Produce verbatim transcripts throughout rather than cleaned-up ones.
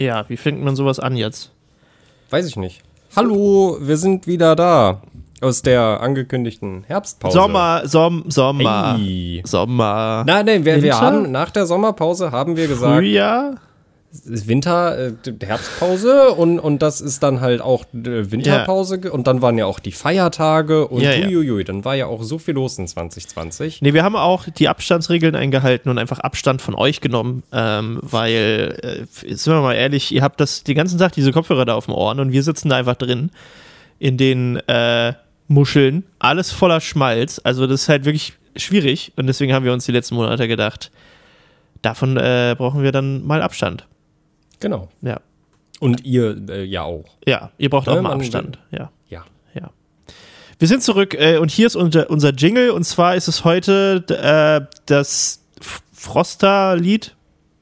Ja, wie fängt man sowas an jetzt? Weiß ich nicht. Hallo, wir sind wieder da. Aus der angekündigten Herbstpause. Sommer, Som, Sommer, Hey. Sommer. Nein, nein, wir, wir Winter? haben nach der Sommerpause haben wir gesagt, Frühjahr? Winter, äh, Herbstpause und, und das ist dann halt auch äh, Winterpause ge- und dann waren ja auch die Feiertage und Ja, ja. uiuiui, dann war ja auch so viel los in zwanzig zwanzig. Nee, wir haben auch die Abstandsregeln eingehalten und einfach Abstand von euch genommen, ähm, weil, äh, jetzt sind wir mal ehrlich, ihr habt das den ganzen Tag diese Kopfhörer da auf den Ohren und wir sitzen da einfach drin in den äh, Muscheln, alles voller Schmalz, also das ist halt wirklich schwierig und deswegen haben wir uns die letzten Monate gedacht, davon äh, brauchen wir dann mal Abstand. Genau. Ja. Und ihr äh, ja auch. Ja, ihr braucht auch Ja, mal man- Abstand. Ja, Ja. ja. Wir sind zurück äh, und hier ist unser, unser Jingle und zwar ist es heute äh, das F- Froster-Lied.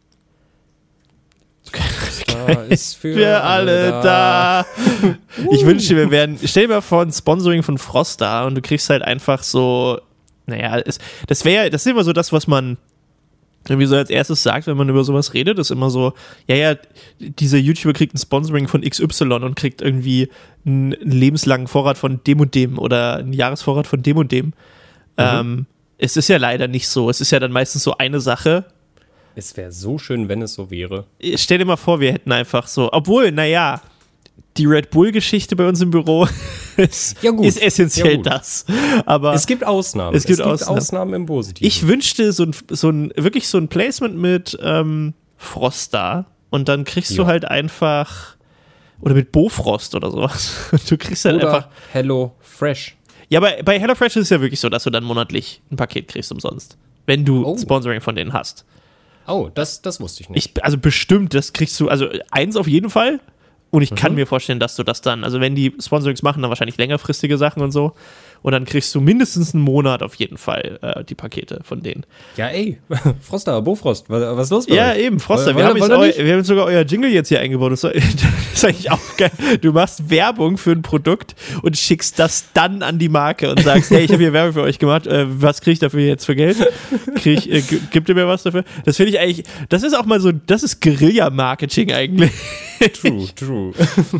Da ist für, Wir alle da. Ich wünschte, wir wären. Stell dir mal vor, ein Sponsoring von Froster und du kriegst halt einfach so. Naja, es, das wäre, das ist immer so das, was man irgendwie so als erstes sagt, wenn man über sowas redet, ist immer so, ja, ja, dieser YouTuber kriegt ein Sponsoring von X Y und kriegt irgendwie einen lebenslangen Vorrat von dem und dem oder einen Jahresvorrat von dem und dem. Mhm. Ähm, es ist ja leider nicht so. Es ist ja dann meistens so eine Sache. Es wäre so schön, wenn es so wäre. Stell dir mal vor, wir hätten einfach so, obwohl, naja, die Red Bull-Geschichte bei uns im Büro ist, Ja, gut. ist essentiell Ja, gut. das. Aber Es gibt Ausnahmen. Es gibt Ausnahmen. Ausnahmen im Positiven. ich wünschte so ein, so ein, wirklich so ein Placement mit ähm, Froster und dann kriegst du Ja. halt einfach, oder mit Bofrost oder sowas. Und du kriegst halt Oder einfach, Hello Fresh. ja, bei, bei HelloFresh ist es ja wirklich so, dass du dann monatlich ein Paket kriegst umsonst, wenn du Oh. Sponsoring von denen hast. Oh, das, das wusste ich nicht. Ich, also bestimmt, das kriegst du, also eins auf jeden Fall. Und ich kann mir vorstellen, dass du das dann, also wenn die Sponsorings machen, dann wahrscheinlich längerfristige Sachen und so. Und dann kriegst du mindestens einen Monat auf jeden Fall äh, die Pakete von denen. Ja, ey, Froster, Bofrost, was, was ist los bei Ja, euch? eben, Froster. Wollt- Wir haben, wollt jetzt ihr eu, nicht? wir haben jetzt sogar euer Jingle jetzt hier eingebaut. Das ist das ist eigentlich auch geil. Du machst Werbung für ein Produkt und schickst das dann an die Marke und sagst, hey, ich habe hier Werbung für euch gemacht. Äh, was kriege ich dafür jetzt für Geld? Krieg ich, äh, g- gibt ihr mir was dafür? Das finde ich eigentlich, das ist auch mal so, das ist Guerilla-Marketing eigentlich. True, true.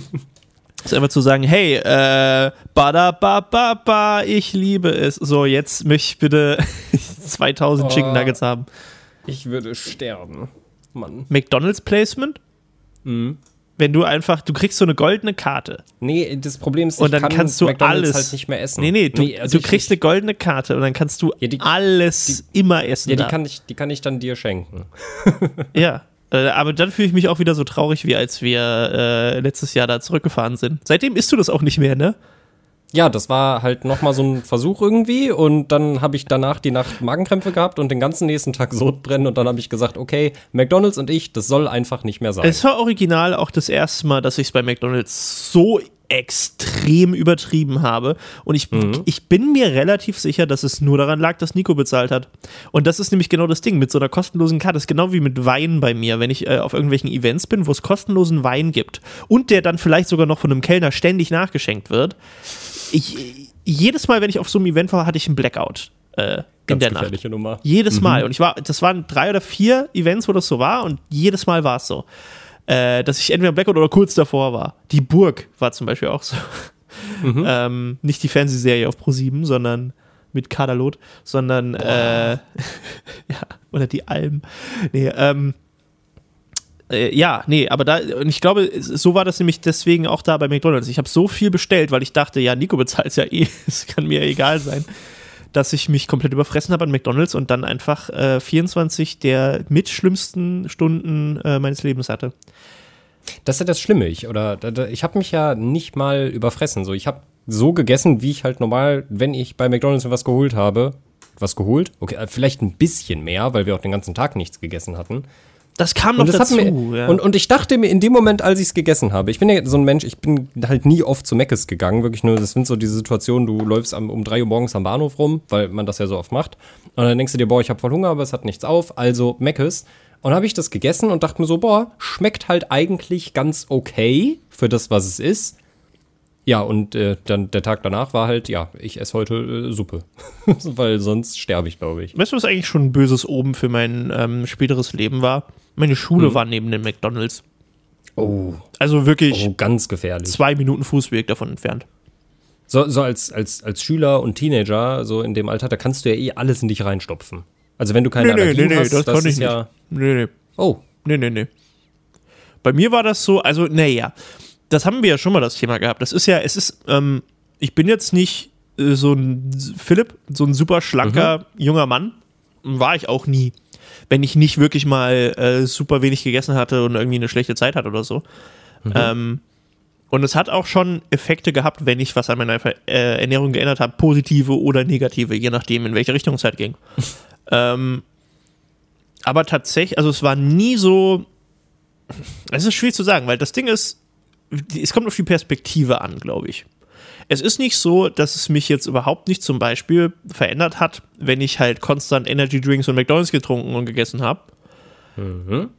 Ist einfach zu sagen, hey, äh, bada ba ba ba, ich liebe es. So, jetzt möchte ich bitte zweitausend Oh. Chicken Nuggets haben. Ich würde sterben. Mann. McDonald's Placement? Mhm. Wenn du einfach, du kriegst so eine goldene Karte. Nee, das Problem ist, Und ich dann kann kannst du McDonald's alles. halt nicht mehr essen. Nee, nee, du, also du ich- kriegst eine goldene Karte und dann kannst du Ja, die- alles immer essen. Ja, die da. kann, ich, die kann ich dann dir schenken. Ja. Äh, aber dann fühle ich mich auch wieder so traurig, wie als wir äh, letztes Jahr da zurückgefahren sind. Seitdem isst du das auch nicht mehr, ne? Ja, das war halt nochmal so ein Versuch irgendwie und dann habe ich danach die Nacht Magenkrämpfe gehabt und den ganzen nächsten Tag Sodbrennen und dann habe ich gesagt, okay, McDonald's und ich, das soll einfach nicht mehr sein. Es war original auch das erste Mal, dass ich es bei McDonald's so extrem übertrieben habe. Und ich, Mhm. ich bin mir relativ sicher, dass es nur daran lag, dass Nico bezahlt hat. Und das ist nämlich genau das Ding mit so einer kostenlosen Karte. Das ist genau wie mit Wein bei mir, wenn ich äh, auf irgendwelchen Events bin, wo es kostenlosen Wein gibt und der dann vielleicht sogar noch von einem Kellner ständig nachgeschenkt wird. Ich, jedes Mal, wenn ich auf so einem Event war, hatte ich einen Blackout äh, in Ganz der Nacht. gefährliche Nummer. Jedes Mal. Und ich war, das waren drei oder vier Events, wo das so war und jedes Mal war es so. Äh, dass ich entweder Blackout oder kurz davor war. Die Burg war zum Beispiel auch so. Mhm. Ähm, nicht die Fernsehserie auf ProSieben, sondern mit Kaderlot, sondern äh, ja, oder die Alm. Nee, ähm, äh, ja, nee, aber da, und ich glaube, so war das nämlich deswegen auch da bei McDonald's. Ich habe so viel bestellt, weil ich dachte, ja, Nico bezahlt es ja eh, es kann mir egal sein, dass ich mich komplett überfressen habe an McDonald's und dann einfach äh, vierundzwanzig der mitschlimmsten Stunden äh, meines Lebens hatte. Das ist ja das Schlimme. Ich, oder, da- da- ich habe mich ja nicht mal überfressen. So, ich habe so gegessen, wie ich halt normal, wenn ich bei McDonald's mir was geholt habe. Was geholt? Okay, äh, vielleicht ein bisschen mehr, weil wir auch den ganzen Tag nichts gegessen hatten. Das kam noch Und, das hat dazu. mir, ja. und, und ich dachte mir in dem Moment, als ich es gegessen habe, ich bin ja so ein Mensch, ich bin halt nie oft zu Mc's gegangen, wirklich nur, das sind so diese Situationen, du läufst am, um drei Uhr morgens am Bahnhof rum, weil man das ja so oft macht, und dann denkst du dir, boah, ich habe voll Hunger, aber es hat nichts auf, also Mc's. Und habe ich das gegessen und dachte mir so, boah, schmeckt halt eigentlich ganz okay für das, was es ist. Ja, und äh, dann der Tag danach war halt, ja, ich esse heute äh, Suppe, weil sonst sterbe ich, glaube ich. Weißt du, was eigentlich schon ein böses Oben für mein ähm, späteres Leben war? Meine Schule Hm. war neben dem McDonald's. Oh. Also wirklich oh, ganz gefährlich. zwei Minuten Fußweg davon entfernt. So, so als, als, als Schüler und Teenager, so in dem Alter, da kannst du ja eh alles in dich reinstopfen. Also wenn du keine nee, Allergien nee, nee, hast, das, das kann ist ich ja... nicht. Nee, nee. Oh. Nee, nee, nee. Bei mir war das so, also, naja, das haben wir ja schon mal das Thema gehabt. Das ist ja, es ist, ähm, ich bin jetzt nicht äh, so ein Philipp, so ein super schlanker, mhm. junger Mann. War ich auch nie. Wenn ich nicht wirklich mal äh, super wenig gegessen hatte und irgendwie eine schlechte Zeit hatte oder so. Mhm. Ähm, und es hat auch schon Effekte gehabt, wenn ich was an meiner äh, Ernährung geändert habe, positive oder negative, je nachdem, in welche Richtung es halt ging. ähm, aber tatsächlich, also es war nie so, es ist schwierig zu sagen, weil das Ding ist, es kommt auf die Perspektive an, glaube ich. Es ist nicht so, dass es mich jetzt überhaupt nicht zum Beispiel verändert hat, wenn ich halt konstant Energy Drinks und McDonald's getrunken und gegessen habe. Mhm.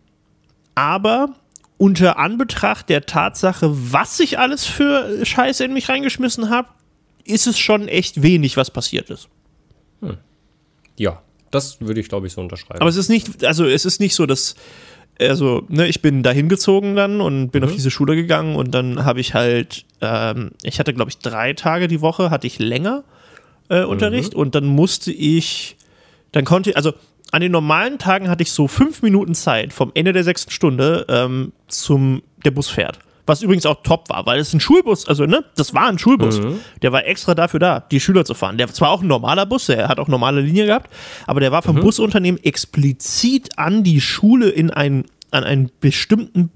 Aber unter Anbetracht der Tatsache, was ich alles für Scheiße in mich reingeschmissen habe, ist es schon echt wenig, was passiert ist. Hm. Ja, das würde ich, glaube ich, so unterschreiben. Aber es ist nicht, also es ist nicht so, dass Also, ne, ich bin da hingezogen dann und bin mhm. auf diese Schule gegangen und dann habe ich halt, ähm, ich hatte, glaube ich, drei Tage die Woche, hatte ich länger äh, Unterricht mhm. und dann musste ich, dann konnte ich, also an den normalen Tagen hatte ich so fünf Minuten Zeit vom Ende der sechsten Stunde ähm, zum, der Bus fährt. Was übrigens auch top war, weil es ein Schulbus, also ne, das war ein Schulbus. Mhm. Der war extra dafür da, die Schüler zu fahren. Der war zwar auch ein normaler Bus, der hat auch normale Linie gehabt, aber der war vom mhm. Busunternehmen explizit an die Schule in ein, an einen bestimmten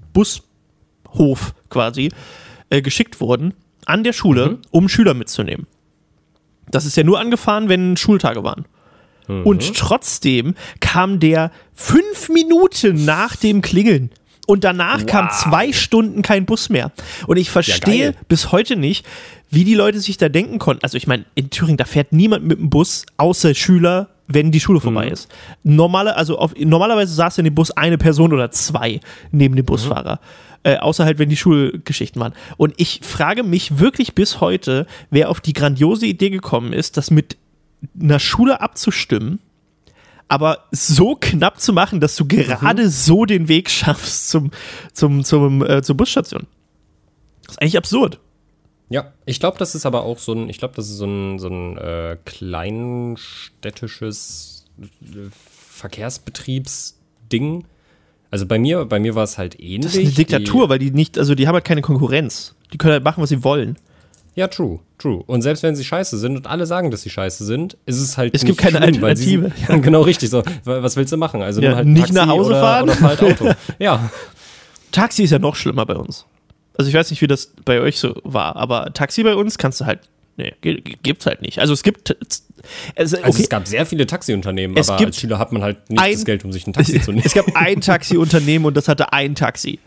Bushof quasi äh, geschickt worden, an der Schule, mhm. um Schüler mitzunehmen. Das ist ja nur angefahren, wenn Schultage waren. Mhm. Und trotzdem kam der fünf Minuten nach dem Klingeln. Und danach wow. kam zwei Stunden kein Bus mehr. Und ich verstehe ja, bis heute nicht, wie die Leute sich da denken konnten. Also ich meine, in Thüringen, da fährt niemand mit dem Bus, außer Schüler, wenn die Schule vorbei mhm. ist. Normale, also auf, normalerweise saß in dem Bus eine Person oder zwei neben dem Busfahrer. Mhm. Äh, außer halt, wenn die Schulgeschichten waren. Und ich frage mich wirklich bis heute, wer auf die grandiose Idee gekommen ist, das mit einer Schule abzustimmen, aber so knapp zu machen, dass du gerade mhm. so den Weg schaffst zum, zum, zum, äh, zur Busstation. Das ist eigentlich absurd. Ja, ich glaube, das ist aber auch so ein, ich glaube, das ist so ein, so ein äh, kleinstädtisches äh, Verkehrsbetriebsding. Also bei mir, bei mir war es halt ähnlich. Das ist eine Diktatur, die, weil die nicht, also die haben halt keine Konkurrenz. Die können halt machen, was sie wollen. Ja, true, true. Und selbst wenn sie scheiße sind und alle sagen, dass sie scheiße sind, ist es halt es nicht gibt keine schlimm, Alternative. Sie, ja. Genau, richtig so. Was willst du machen? Also ja, nur halt nicht Taxi nach Hause oder, fahren oder fahr halt Auto. Ja. Taxi ist ja noch schlimmer bei uns. Also ich weiß nicht, wie das bei euch so war, aber Taxi bei uns kannst du halt, nee, gibt's halt nicht. Also es gibt, also, okay. also es gab sehr viele Taxiunternehmen, es aber als Schüler hat man halt nicht ein, das Geld, um sich ein Taxi zu nehmen. Es gab ein Taxiunternehmen und das hatte ein Taxi.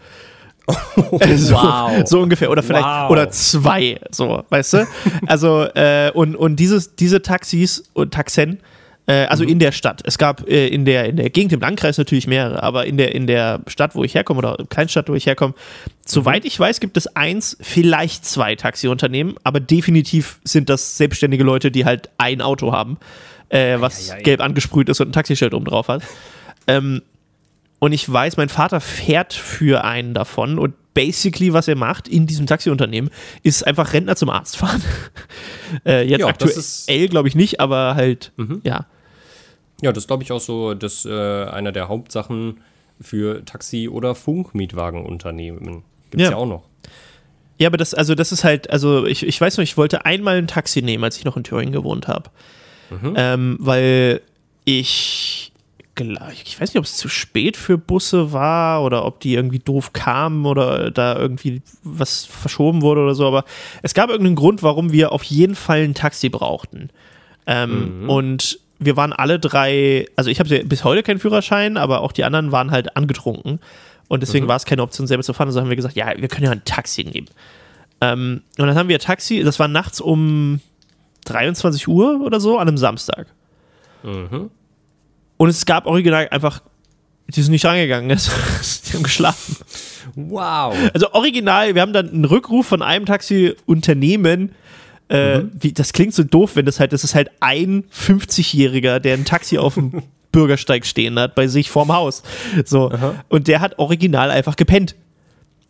so, wow. so ungefähr oder vielleicht wow. oder zwei, so, weißt du? Also äh, und und dieses diese Taxis und Taxen, äh, also mhm. in der Stadt. Es gab äh, in der in der Gegend im Landkreis natürlich mehrere, aber in der in der Stadt, wo ich herkomme oder Kleinstadt, wo ich herkomme, soweit ich weiß, gibt es eins, vielleicht zwei Taxiunternehmen, aber definitiv sind das selbstständige Leute, die halt ein Auto haben, äh, was ja, ja, ja. gelb angesprüht ist und ein Taxischild oben drauf hat. ähm, Und ich weiß, mein Vater fährt für einen davon und basically, was er macht in diesem Taxiunternehmen, ist einfach Rentner zum Arzt fahren. äh, jetzt ja, aktuell glaube ich nicht, aber halt, mhm. ja. Ja, das glaube ich auch so, dass äh, einer der Hauptsachen für Taxi- oder Funkmietwagenunternehmen gibt es ja. ja auch noch. Ja, aber das, also das ist halt, also ich, ich weiß noch, ich wollte einmal ein Taxi nehmen, als ich noch in Thüringen gewohnt habe. Mhm. Ähm, weil ich Ich weiß nicht, ob es zu spät für Busse war oder ob die irgendwie doof kamen oder da irgendwie was verschoben wurde oder so, aber es gab irgendeinen Grund, warum wir auf jeden Fall ein Taxi brauchten. Ähm, mhm. Und wir waren alle drei, also ich habe ja bis heute keinen Führerschein, aber auch die anderen waren halt angetrunken und deswegen mhm. war es keine Option, selber zu fahren, also haben wir gesagt, ja, wir können ja ein Taxi nehmen. Ähm, und dann haben wir ein Taxi, das war nachts um dreiundzwanzig Uhr oder so an einem Samstag. Mhm. Und es gab original einfach, die sind nicht rangegangen, die haben geschlafen. Wow. Also original, wir haben dann einen Rückruf von einem Taxiunternehmen, äh, mhm. wie, das klingt so doof, wenn das halt, das ist halt ein fünfzigjähriger, der ein Taxi auf dem Bürgersteig stehen hat, bei sich vorm Haus. So. Aha. Und der hat original einfach gepennt.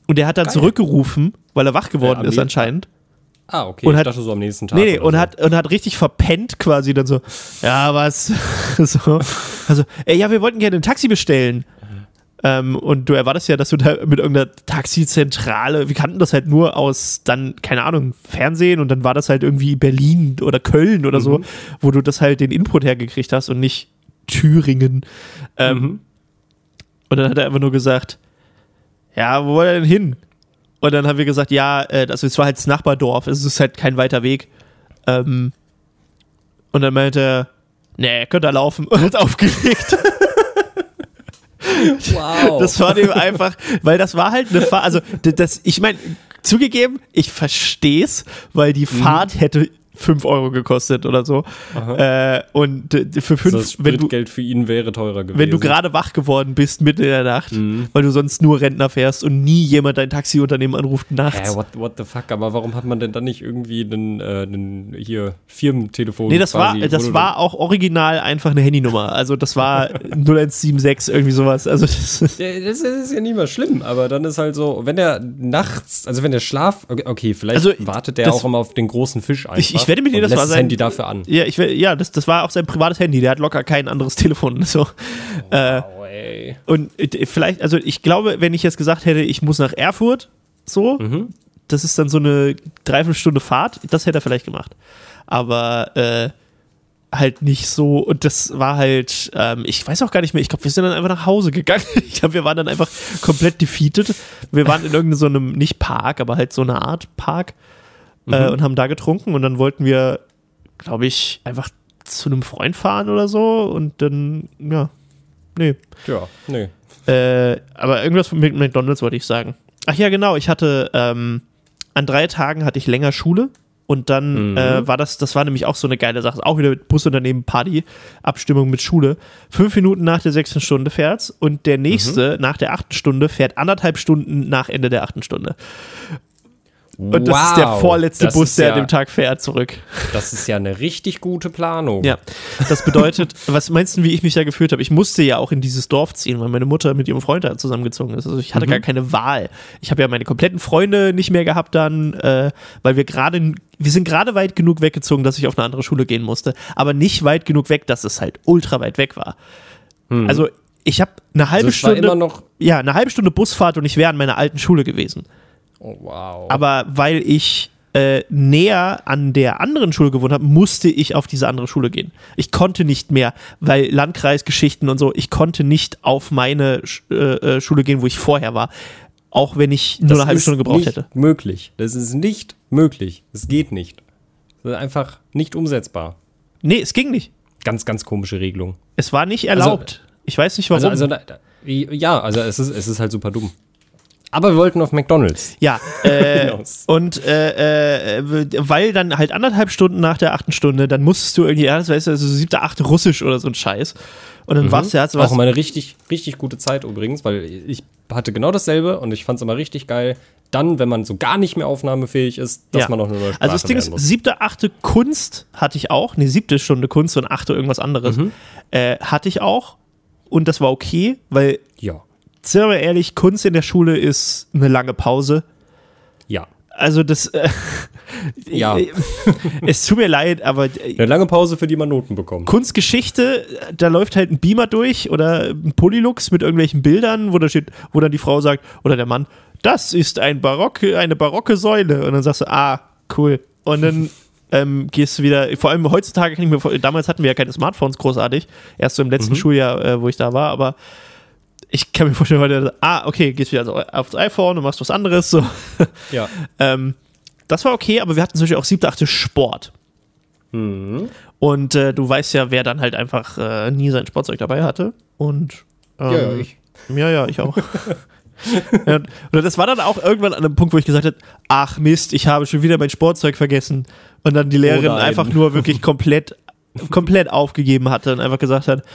Und der hat dann Geil. zurückgerufen, weil er wach geworden Äh, ist anscheinend. Ah, okay. Und ich hat, dachte so am nächsten Tag. Nee, nee, und, so. hat, und hat richtig verpennt quasi dann so, ja, was? so, also, ey, ja, wir wollten gerne ein Taxi bestellen. Ähm, und du erwartest ja, dass du da mit irgendeiner Taxizentrale, wir kannten das halt nur aus dann, keine Ahnung, Fernsehen und dann war das halt irgendwie Berlin oder Köln oder mhm. so, wo du das halt den Input hergekriegt hast und nicht Thüringen. Ähm, mhm. Und dann hat er einfach nur gesagt, ja, wo wollt ihr denn hin? Und dann haben wir gesagt, ja, äh, also es war halt das Nachbardorf, es ist halt kein weiter Weg. Ähm, und dann meinte er, nee, könnt ihr laufen und hat aufgelegt. Wow. Das war dem einfach, weil das war halt eine Fahrt, also das, ich meine, zugegeben, ich versteh's, weil die Fahrt mhm. hätte fünf Euro gekostet oder so. Äh, und äh, für fünf, also das wenn du Geld für ihn wäre teurer gewesen. Wenn du gerade wach geworden bist mitten in der Nacht, mhm. weil du sonst nur Rentner fährst und nie jemand dein Taxiunternehmen anruft nachts. Hä, what, what the fuck? Aber warum hat man denn dann nicht irgendwie einen, äh, einen hier Firmentelefon? Nee, das quasi, war, das war auch original einfach eine Handynummer. Also das war null eins sieben sechs, irgendwie sowas. Also das ist, ja, das ist ja nie mal schlimm, aber dann ist halt so, wenn der nachts, also wenn der Schlaf, okay, okay vielleicht also, wartet der das, auch immer auf den großen Fisch einfach. Ich, ich wette mit dir, das war sein Handy dafür an. Ja, ich, ja das, das war auch sein privates Handy. Der hat locker kein anderes Telefon. So. Wow, äh, ey. Und vielleicht, also ich glaube, wenn ich jetzt gesagt hätte, ich muss nach Erfurt, so, mhm. das ist dann so eine Dreiviertelstunde Fahrt, das hätte er vielleicht gemacht. Aber äh, halt nicht so, und das war halt, ähm, ich weiß auch gar nicht mehr, ich glaube, wir sind dann einfach nach Hause gegangen. Ich glaube, wir waren dann einfach komplett defeated. Wir waren in irgendeinem so einem, nicht Park, aber halt so eine Art Park mhm. äh, und haben da getrunken und dann wollten wir, glaube ich, einfach zu einem Freund fahren oder so und dann, ja, nee. Ja, nee. Äh, aber irgendwas mit McDonald's wollte ich sagen. Ach ja, genau, ich hatte, ähm, an drei Tagen hatte ich länger Schule und dann mhm. äh, war das, das war nämlich auch so eine geile Sache, auch wieder mit Busunternehmen Party, Abstimmung mit Schule. Fünf Minuten nach der sechsten Stunde fährt's und der nächste mhm. nach der achten Stunde fährt anderthalb Stunden nach Ende der achten Stunde. Und das wow, ist der vorletzte das Bus, der ja, an dem Tag fährt, zurück. Das ist ja eine richtig gute Planung. Ja, das bedeutet, was meinst du, wie ich mich da gefühlt habe? Ich musste ja auch in dieses Dorf ziehen, weil meine Mutter mit ihrem Freund da zusammengezogen ist. Also ich hatte mhm. gar keine Wahl. Ich habe ja meine kompletten Freunde nicht mehr gehabt dann, äh, weil wir gerade, wir sind gerade weit genug weggezogen, dass ich auf eine andere Schule gehen musste, aber nicht weit genug weg, dass es halt ultra weit weg war. Mhm. Also ich habe eine halbe also Stunde, war immer noch ja, eine halbe Stunde Busfahrt und ich wäre an meiner alten Schule gewesen. Oh, wow. Aber weil ich äh, näher an der anderen Schule gewohnt habe, musste ich auf diese andere Schule gehen. Ich konnte nicht mehr, weil Landkreisgeschichten und so, ich konnte nicht auf meine äh, Schule gehen, wo ich vorher war. Auch wenn ich nur das eine halbe Stunde gebraucht hätte. hätte. Das ist nicht möglich. Das ist nicht möglich. Es geht nicht. Das ist einfach nicht umsetzbar. Nee, es ging nicht. Ganz, ganz komische Regelung. Es war nicht erlaubt. Also, ich weiß nicht, warum. Also, also, ja, also es ist, es ist halt super dumm. Aber wir wollten auf McDonald's. Ja, äh, und äh, äh, weil dann halt anderthalb Stunden nach der achten Stunde, dann musstest du irgendwie, ja, das weißt du, also siebte, achte Russisch oder so ein Scheiß. Und dann mhm. warst du, ja, auch immer eine richtig, richtig gute Zeit übrigens, weil ich hatte genau dasselbe und ich fand es immer richtig geil. Dann, wenn man so gar nicht mehr aufnahmefähig ist, dass ja. man noch eine neue Sprache Also das Ding ist, siebte, achte Kunst hatte ich auch, ne, siebte Stunde Kunst und achte irgendwas anderes, mhm. äh, hatte ich auch und das war okay, weil ja. sind wir mal ehrlich, Kunst in der Schule ist eine lange Pause. Ja. Also das, äh, ja. Es tut mir leid, aber eine lange Pause, für die man Noten bekommt. Kunstgeschichte, da läuft halt ein Beamer durch oder ein Polylux mit irgendwelchen Bildern, wo da steht, wo dann die Frau sagt oder der Mann, das ist ein barocke, eine barocke Säule. Und dann sagst du, ah, cool. Und dann ähm, gehst du wieder, vor allem heutzutage kann ich mir vor, damals hatten wir ja keine Smartphones großartig, erst so im letzten mhm. Schuljahr, äh, wo ich da war, aber ich kann mir vorstellen, heute, ah, okay, gehst wieder also aufs iPhone und machst was anderes. So. Ja. ähm, das war okay, aber wir hatten zum Beispiel auch siebte, achte Sport. Mhm. Und äh, du weißt ja, wer dann halt einfach äh, nie sein Sportzeug dabei hatte. Und ähm, ja, ja, ich. Ja, ja, ich auch. ja, und das war dann auch irgendwann an einem Punkt, wo ich gesagt habe, ach Mist, ich habe schon wieder mein Sportzeug vergessen. Und dann die Lehrerin oh einfach nur wirklich komplett, komplett aufgegeben hatte und einfach gesagt hat,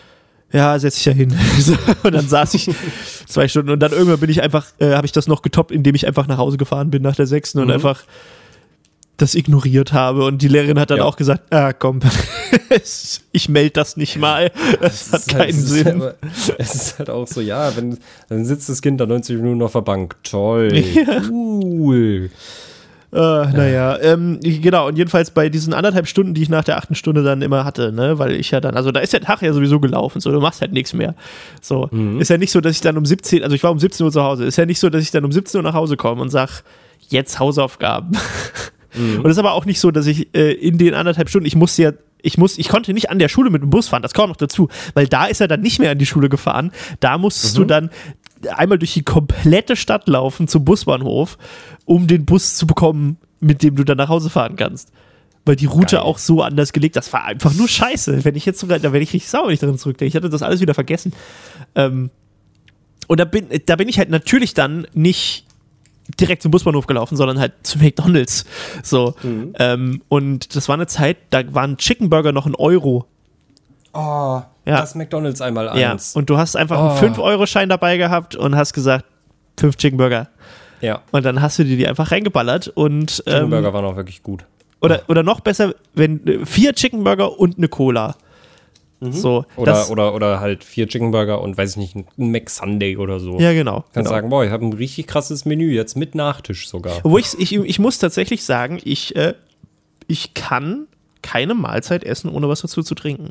ja, setz dich da hin. Und dann saß ich zwei Stunden und dann irgendwann bin ich einfach, äh, habe ich das noch getoppt, indem ich einfach nach Hause gefahren bin nach der sechsten und mhm. einfach das ignoriert habe. Und die Lehrerin hat dann Ja. auch gesagt, ah komm, ich melde das nicht mal. Das hat Es ist halt- keinen es ist Sinn. aber- Es ist halt auch so, ja, wenn, dann sitzt das Kind da neunzig Minuten auf der Bank. Toll. Cool. Äh, naja, ähm, genau, und jedenfalls bei diesen anderthalb Stunden, die ich nach der achten Stunde dann immer hatte, ne, weil ich ja dann, also da ist der Tag ja sowieso gelaufen, so, du machst halt nichts mehr. So, Mhm. ist ja nicht so, dass ich dann um siebzehn, also ich war um siebzehn Uhr zu Hause, ist ja nicht so, dass ich dann um siebzehn Uhr nach Hause komme und sag, jetzt Hausaufgaben. Mhm. Und es ist aber auch nicht so, dass ich äh, in den anderthalb Stunden, ich musste ja, ich muss, ich konnte nicht an der Schule mit dem Bus fahren, das kommt noch dazu, weil da ist er dann nicht mehr an die Schule gefahren, da musstest Mhm. du dann einmal durch die komplette Stadt laufen zum Busbahnhof, um den Bus zu bekommen, mit dem du dann nach Hause fahren kannst. Weil die Route Geil. auch so anders gelegt, das war einfach nur scheiße. Wenn ich jetzt sogar, da werde ich richtig sauer, wenn ich daran zurückdenke. Ich hatte das alles wieder vergessen. Ähm, und da bin, da bin ich halt natürlich dann nicht direkt zum Busbahnhof gelaufen, sondern halt zu McDonalds. So. Mhm. Ähm, und das war eine Zeit, da waren Chicken Burger noch ein Euro. Oh, Ja. das McDonalds einmal Ja. eins. Und du hast einfach Oh. einen fünf Euro Schein dabei gehabt und hast gesagt, fünf Chicken Burger. Ja, Und dann hast du dir die einfach reingeballert und Chicken ähm, Burger waren auch wirklich gut. oder, oder noch besser, wenn äh, vier Chicken Burger und eine Cola. So, Oder, das, oder, oder halt vier Chicken Burger und weiß ich nicht, ein McSunday oder so. ja, genau. Kannst genau. sagen, boah, ich habe ein richtig krasses Menü, jetzt mit Nachtisch sogar. Obwohl ich, ich, ich muss tatsächlich sagen, ich, äh, ich kann keine Mahlzeit essen, ohne was dazu zu trinken.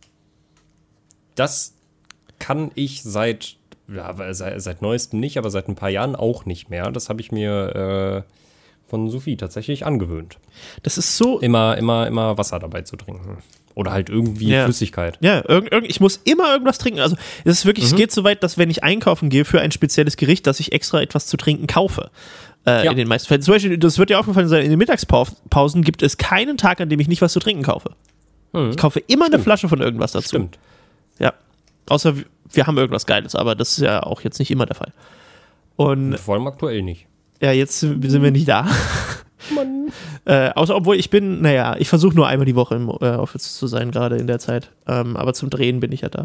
Das kann ich seit, ja, seit, seit neuestem nicht, aber seit ein paar Jahren auch nicht mehr. Das habe ich mir äh, von Sophie tatsächlich angewöhnt. Das ist so. Immer, immer, immer Wasser dabei zu trinken. Oder halt irgendwie Ja. Flüssigkeit. Ja, irgend, irgend, ich muss immer irgendwas trinken. Also es ist wirklich, es geht so weit, dass wenn ich einkaufen gehe für ein spezielles Gericht, dass ich extra etwas zu trinken kaufe. Äh, Ja. In den meisten Fällen. Zum Beispiel, das wird dir aufgefallen sein, in den Mittagspausen gibt es keinen Tag, an dem ich nicht was zu trinken kaufe. Mhm. Ich kaufe immer eine Stimmt. Flasche von irgendwas dazu. Stimmt. Ja. Außer wir- wir haben irgendwas Geiles, aber das ist ja auch jetzt nicht immer der Fall. Und Vor allem aktuell nicht. ja, jetzt sind wir nicht da. Mann. Äh, außer, obwohl ich bin, naja, ich versuche nur einmal die Woche im äh, Office zu sein, gerade in der Zeit. Ähm, aber zum Drehen bin ich ja da.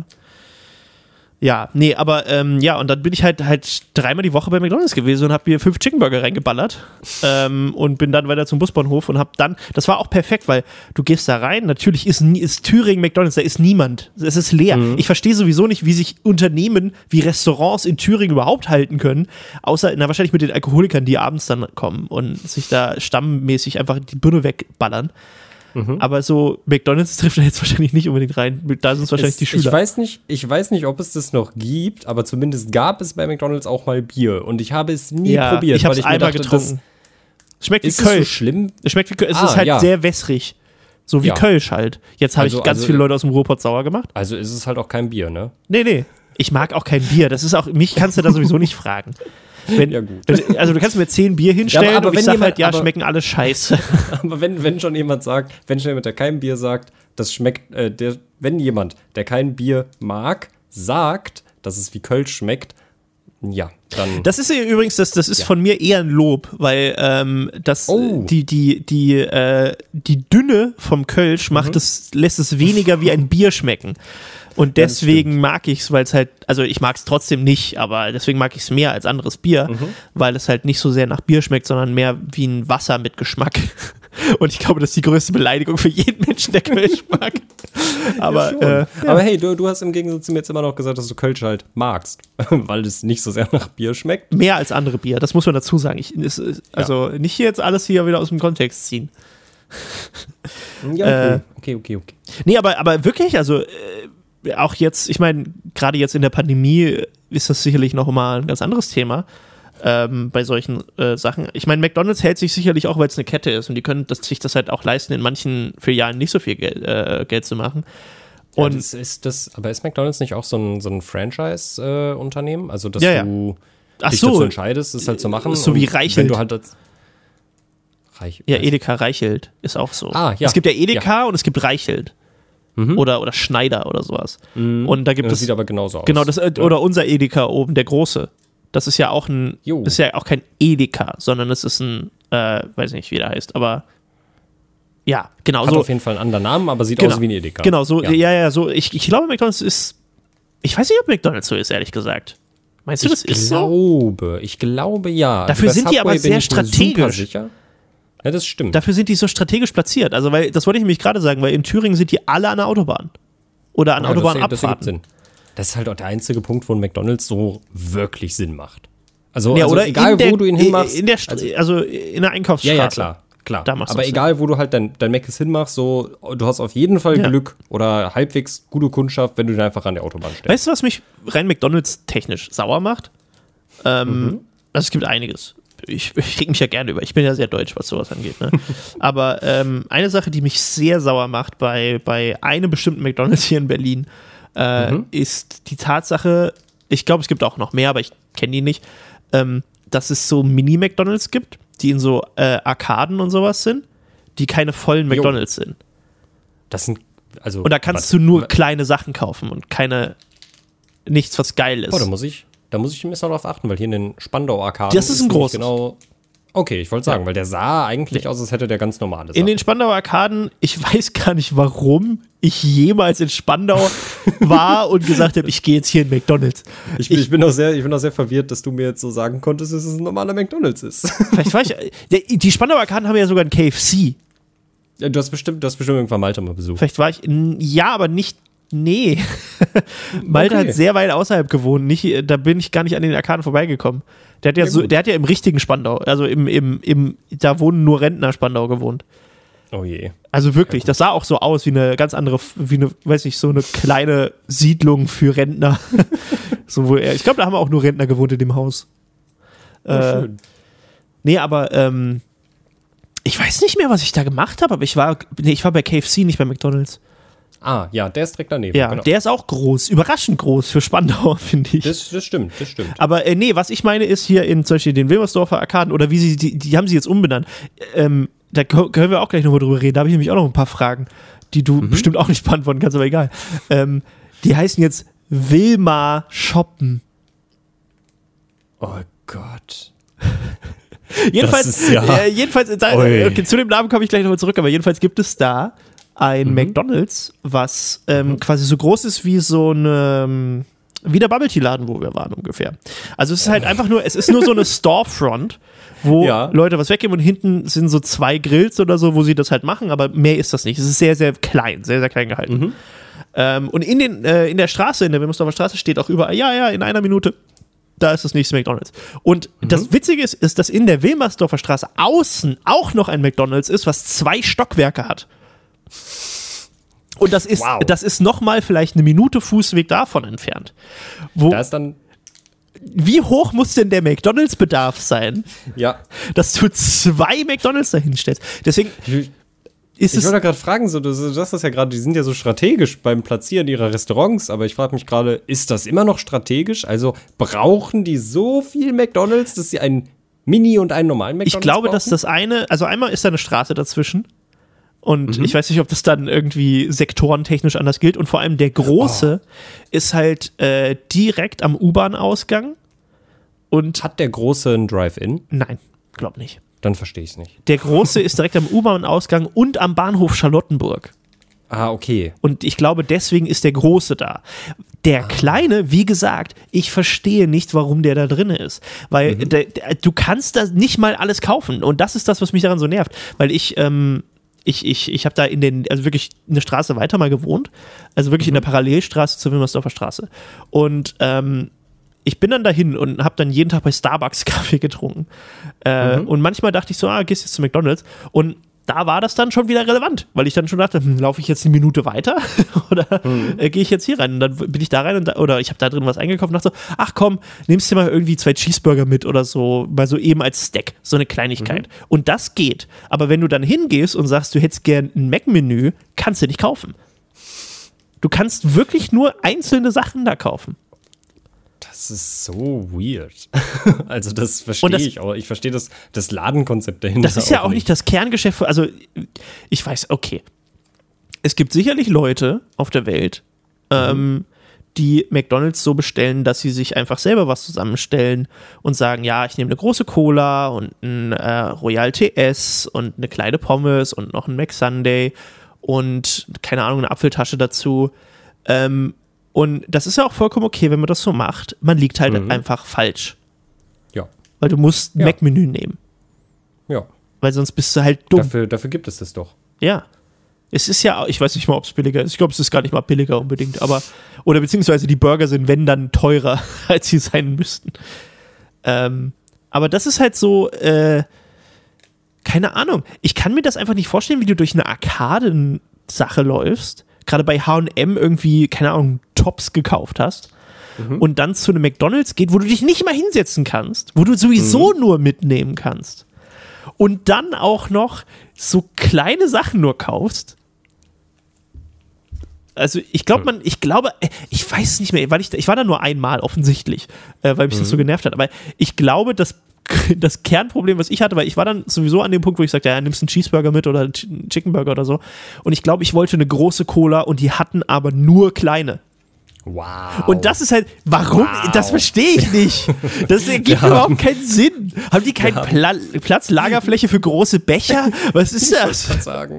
Ja, nee, aber ähm, ja, und dann bin ich halt halt dreimal die Woche bei McDonalds gewesen und habe mir fünf Chicken Burger reingeballert ähm, und bin dann weiter zum Busbahnhof und habe dann, das war auch perfekt, weil du gehst da rein, natürlich ist, nie, ist Thüringen McDonalds, da ist niemand, es ist leer. Mhm. Ich verstehe sowieso nicht, wie sich Unternehmen wie Restaurants in Thüringen überhaupt halten können, außer, na, wahrscheinlich mit den Alkoholikern, die abends dann kommen und sich da stammmäßig einfach die Birne wegballern. Mhm. Aber so McDonalds trifft da jetzt wahrscheinlich nicht unbedingt rein. Da sind es wahrscheinlich Es, die Schüler. Ich weiß, nicht, ich weiß nicht, ob es das noch gibt, aber zumindest gab es bei McDonalds auch mal Bier. Und ich habe es nie ja, probiert, ich habe weil es ich mir einmal dachte, getrunken. Es schmeckt das, ist wie es so Kölsch. schlimm? Es schmeckt wie Kölsch. Es Ah, ist halt ja. sehr wässrig. So wie Ja. Kölsch halt. Jetzt habe Also- ich ganz also- viele Leute aus dem Ruhrpott sauer gemacht. Also ist es halt auch kein Bier, ne? Nee, nee. Ich mag auch kein Bier. Das ist auch, mich kannst du da sowieso nicht fragen. Wenn, Ja, gut. Also du kannst mir zehn Bier hinstellen Ja, aber- aber und ich wenn sag jemand- halt, ja, aber- schmecken alle scheiße. Aber wenn, wenn schon jemand sagt, wenn schon jemand, der kein Bier sagt, das schmeckt, äh, der, wenn jemand, der kein Bier mag, sagt, dass es wie Kölsch schmeckt, ja, dann. Das ist ja übrigens, das, das ist Ja. von mir eher ein Lob, weil ähm, das Oh. die, die, die, äh, die Dünne vom Kölsch macht Mhm. es, lässt es weniger wie ein Bier schmecken. Und Ja, das deswegen mag ich es, weil es halt, also ich mag es trotzdem nicht, aber deswegen mag ich es mehr als anderes Bier, Mhm. weil es halt nicht so sehr nach Bier schmeckt, sondern mehr wie ein Wasser mit Geschmack. Und ich glaube, das ist die größte Beleidigung für jeden Menschen, der Kölsch mag. Aber, Schon. äh, Aber hey, du, du hast im Gegensatz zu mir jetzt immer noch gesagt, dass du Kölsch halt magst, weil es nicht so sehr nach Bier schmeckt. mehr als andere Bier, das muss man dazu sagen. Ich, es, es- also nicht hier jetzt alles hier wieder aus dem Kontext ziehen. Ja, Äh, okay, okay, okay. Nee, aber, aber wirklich, also äh, auch jetzt, ich meine, gerade jetzt in der Pandemie ist das sicherlich noch mal ein ganz anderes Thema ähm, bei solchen äh, Sachen. Ich meine, McDonald's hält sich sicherlich auch, weil es eine Kette ist und die können das, sich das halt auch leisten, in manchen Filialen nicht so viel Geld, äh, Geld zu machen. Und Und ja, das ist das, aber ist McDonald's nicht auch so ein, so ein Franchise-Unternehmen? also, dass Ja, ja. du ach dich so, dazu entscheidest, es halt zu machen. so wie und Reichelt. Wenn du halt das Reich, ja, Edeka Reichelt ist auch so. Ah, ja. Es gibt ja Edeka und es gibt Reichelt. Mhm. Oder, oder Schneider oder sowas. Mhm. Und da gibt das es sieht aber genauso aus. genau das äh, Ja. oder unser Edeka oben, der große. Das ist ja auch ein, Jo. ist ja auch kein Edeka, sondern es ist ein, äh, weiß nicht, wie der heißt, aber ja, genau Hat so. auf jeden Fall einen anderen Namen, aber sieht Genau. aus wie ein Edeka. Genau, so, ja, Ja. ja, so. Ich, ich glaube, McDonald's ist. Ich weiß nicht, ob McDonald's so ist, ehrlich gesagt. Meinst du, das Ich ist so? glaube, ich glaube ja. Dafür Bei sind die aber Subway bin sehr ich mir super strategisch. Sicher. Ja, das stimmt. Dafür sind die so strategisch platziert. Also, weil, das wollte ich nämlich gerade sagen, weil in Thüringen sind die alle an der Autobahn. Oder an ja, Autobahnabfahrten. Das, das ergibt Sinn. Das ist halt auch der einzige Punkt, wo ein McDonald's so wirklich Sinn macht. Also, ja, also oder egal, der, wo du ihn hinmachst. In der St- also, also in der Einkaufsstraße. Ja, ja, klar. Klar, aber Sinn. Egal, wo du halt dein, dein Mc's hinmachst, so, du hast auf jeden Fall ja. Glück oder halbwegs gute Kundschaft, wenn du den einfach an der Autobahn stellst. Weißt du, was mich rein McDonald's technisch sauer macht? Ähm, mhm. Also es gibt einiges. Ich, ich reg mich ja gerne über. Ich bin ja sehr deutsch, was sowas angeht. Ne? Aber ähm, eine Sache, die mich sehr sauer macht bei, bei einem bestimmten McDonald's hier in Berlin, äh, mhm. ist die Tatsache, ich glaube, es gibt auch noch mehr, aber ich kenne die nicht, ähm, dass es so Mini-McDonald's gibt, die in so äh, Arkaden und sowas sind, die keine vollen McDonald's jo. sind. Das sind, also. Und da kannst was, du nur was? kleine Sachen kaufen und keine, nichts, was geil ist. Oh, da muss ich, da muss ich ein bisschen drauf achten, weil hier in den Spandau-Arkaden. Das ist ein großes. Genau. Okay, ich wollte sagen, ja. weil der sah eigentlich ja. aus, als hätte der ganz normale Sachen. In den Spandauer Arkaden, ich weiß gar nicht, warum ich jemals in Spandau war und gesagt habe, ich gehe jetzt hier in McDonald's. Ich, ich, ich, bin auch sehr, ich bin auch sehr verwirrt, dass du mir jetzt so sagen konntest, dass es ein normaler McDonald's ist. Vielleicht weiß ich, die Spandauer Arkaden haben ja sogar ein K F C. Ja, du hast bestimmt, du hast bestimmt irgendwann Malte mal besucht. Vielleicht war ich, ja, aber nicht, nee. Malte okay. hat sehr weit außerhalb gewohnt, nicht, da bin ich gar nicht an den Arkaden vorbeigekommen. Der hat ja, ja so, der hat ja im richtigen Spandau, also im, im, im, da wohnen nur Rentner Spandau gewohnt. Oh je. Also wirklich, ja, das sah auch so aus wie eine ganz andere, wie eine, weiß ich, so eine kleine Siedlung für Rentner. So, wo er, ich glaube, da haben auch nur Rentner gewohnt in dem Haus. Oh, äh, schön. Nee, aber ähm, ich weiß nicht mehr, was ich da gemacht habe, aber ich war, nee, ich war bei K F C, nicht bei McDonald's. Ah, ja, der ist direkt daneben. Ja, genau. Der ist auch groß, überraschend groß für Spandau, finde ich. Das, das stimmt, das stimmt. Aber äh, nee, was ich meine ist hier in zum Beispiel den Wilmersdorfer Arkaden oder wie sie, die, die haben sie jetzt umbenannt. Ähm, da können wir auch gleich nochmal drüber reden. Da habe ich nämlich auch noch ein paar Fragen, die du mhm. bestimmt auch nicht beantworten kannst, aber egal. Ähm, die heißen jetzt Wilma Shoppen. Oh Gott. jedenfalls, das ist ja äh, jedenfalls da, okay, zu dem Namen komme ich gleich nochmal zurück, aber jedenfalls gibt es da ein mhm. McDonald's, was ähm, mhm. quasi so groß ist wie so eine, wie der Bubble-Tea-Laden, wo wir waren ungefähr. Also es ist halt einfach nur, es ist nur so eine Storefront, wo ja. Leute was weggeben und hinten sind so zwei Grills oder so, wo sie das halt machen, aber mehr ist das nicht. Es ist sehr, sehr klein, sehr, sehr klein gehalten. Mhm. Ähm, und in, den, äh, in der Straße, in der Wilmersdorfer Straße steht auch überall, ja, ja, in einer Minute, da ist das nächste McDonald's. Und mhm. das Witzige ist, ist, dass in der Wilmersdorfer Straße außen auch noch ein McDonald's ist, was zwei Stockwerke hat. Und das ist, wow. das ist nochmal vielleicht eine Minute Fußweg davon entfernt. Wo, da ist dann wie hoch muss denn der McDonald's-Bedarf sein, ja. dass du zwei McDonald's dahin stellst? Deswegen ich, ist ich es. wollte gerade fragen, so, du sagst das ja gerade, die sind ja so strategisch beim Platzieren ihrer Restaurants, aber ich frage mich gerade, ist das immer noch strategisch? Also brauchen die so viel McDonald's, dass sie einen Mini und einen normalen McDonald's Ich glaube, brauchen? dass das eine, also einmal ist da eine Straße dazwischen. Und mhm. ich weiß nicht, ob das dann irgendwie sektorentechnisch anders gilt. Und vor allem der große oh. ist halt äh, direkt am U-Bahn-Ausgang. Und hat der große ein Drive-In? Nein, glaub nicht. Dann verstehe ich es nicht. Der große ist direkt am U-Bahn-Ausgang und am Bahnhof Charlottenburg. Ah, okay. Und ich glaube, deswegen ist der große da. Der ah. kleine, wie gesagt, ich verstehe nicht, warum der da drin ist. Weil mhm. der, der, du kannst da nicht mal alles kaufen. Und das ist das, was mich daran so nervt. Weil ich, ähm, Ich, ich, ich habe da in den, also wirklich eine Straße weiter mal gewohnt, also wirklich mhm. in der Parallelstraße zur Wilmersdorfer Straße. Und ähm, ich bin dann dahin und habe dann jeden Tag bei Starbucks Kaffee getrunken. Äh, mhm. Und manchmal dachte ich so, ah, gehst jetzt zu McDonald's. Und da war das dann schon wieder relevant, weil ich dann schon dachte, hm, laufe ich jetzt eine Minute weiter oder mhm. äh, gehe ich jetzt hier rein? Und dann bin ich da rein und da, oder ich habe da drin was eingekauft und dachte so, ach komm, nimmst dir mal irgendwie zwei Cheeseburger mit oder so, mal so eben als Snack, so eine Kleinigkeit. Mhm. Und das geht. Aber wenn du dann hingehst und sagst, du hättest gern ein Mac-Menü, kannst du nicht kaufen. Du kannst wirklich nur einzelne Sachen da kaufen. Das ist so weird. Also das verstehe das, ich auch. Ich verstehe das, das Ladenkonzept dahinter. Das ist ja auch nicht das Kerngeschäft. Also ich weiß, okay. Es gibt sicherlich Leute auf der Welt, mhm. ähm, die McDonald's so bestellen, dass sie sich einfach selber was zusammenstellen und sagen, ja, ich nehme eine große Cola und ein äh, Royal T S und eine kleine Pommes und noch ein McSunday und, keine Ahnung, eine Apfeltasche dazu. Ähm, Und das ist ja auch vollkommen okay, wenn man das so macht. Man liegt halt mhm. einfach falsch. Ja. Weil du musst ein ja. Mac-Menü nehmen. Ja. Weil sonst bist du halt dumm. Dafür, dafür gibt es das doch. Ja. Es ist ja, ich weiß nicht mal, ob es billiger ist. Ich glaube, es ist gar nicht mal billiger unbedingt. Aber, oder beziehungsweise die Burger sind, wenn dann, teurer, als sie sein müssten. Ähm, aber das ist halt so, äh, keine Ahnung. Ich kann mir das einfach nicht vorstellen, wie du durch eine Arkaden-Sache läufst. Gerade bei H und M irgendwie, keine Ahnung, Tops gekauft hast. Mhm. Und dann zu einem McDonald's geht, wo du dich nicht mal hinsetzen kannst. Wo du sowieso mhm. nur mitnehmen kannst. Und dann auch noch so kleine Sachen nur kaufst. Also ich glaube, man, ich glaube, ich weiß es nicht mehr, weil ich, ich war da nur einmal offensichtlich, äh, weil mich mhm. das so genervt hat. Aber ich glaube, dass das Kernproblem, was ich hatte, weil ich war dann sowieso an dem Punkt, wo ich sagte, ja, nimmst einen Cheeseburger mit oder einen Chickenburger oder so. Und ich glaube, ich wollte eine große Cola und die hatten aber nur kleine. Wow. Und das ist halt, warum? Wow. Das verstehe ich nicht. Das ergibt ja. überhaupt keinen Sinn. Haben die keinen ja. Pla- Platz, Lagerfläche für große Becher? Was ist das? Ich sagen.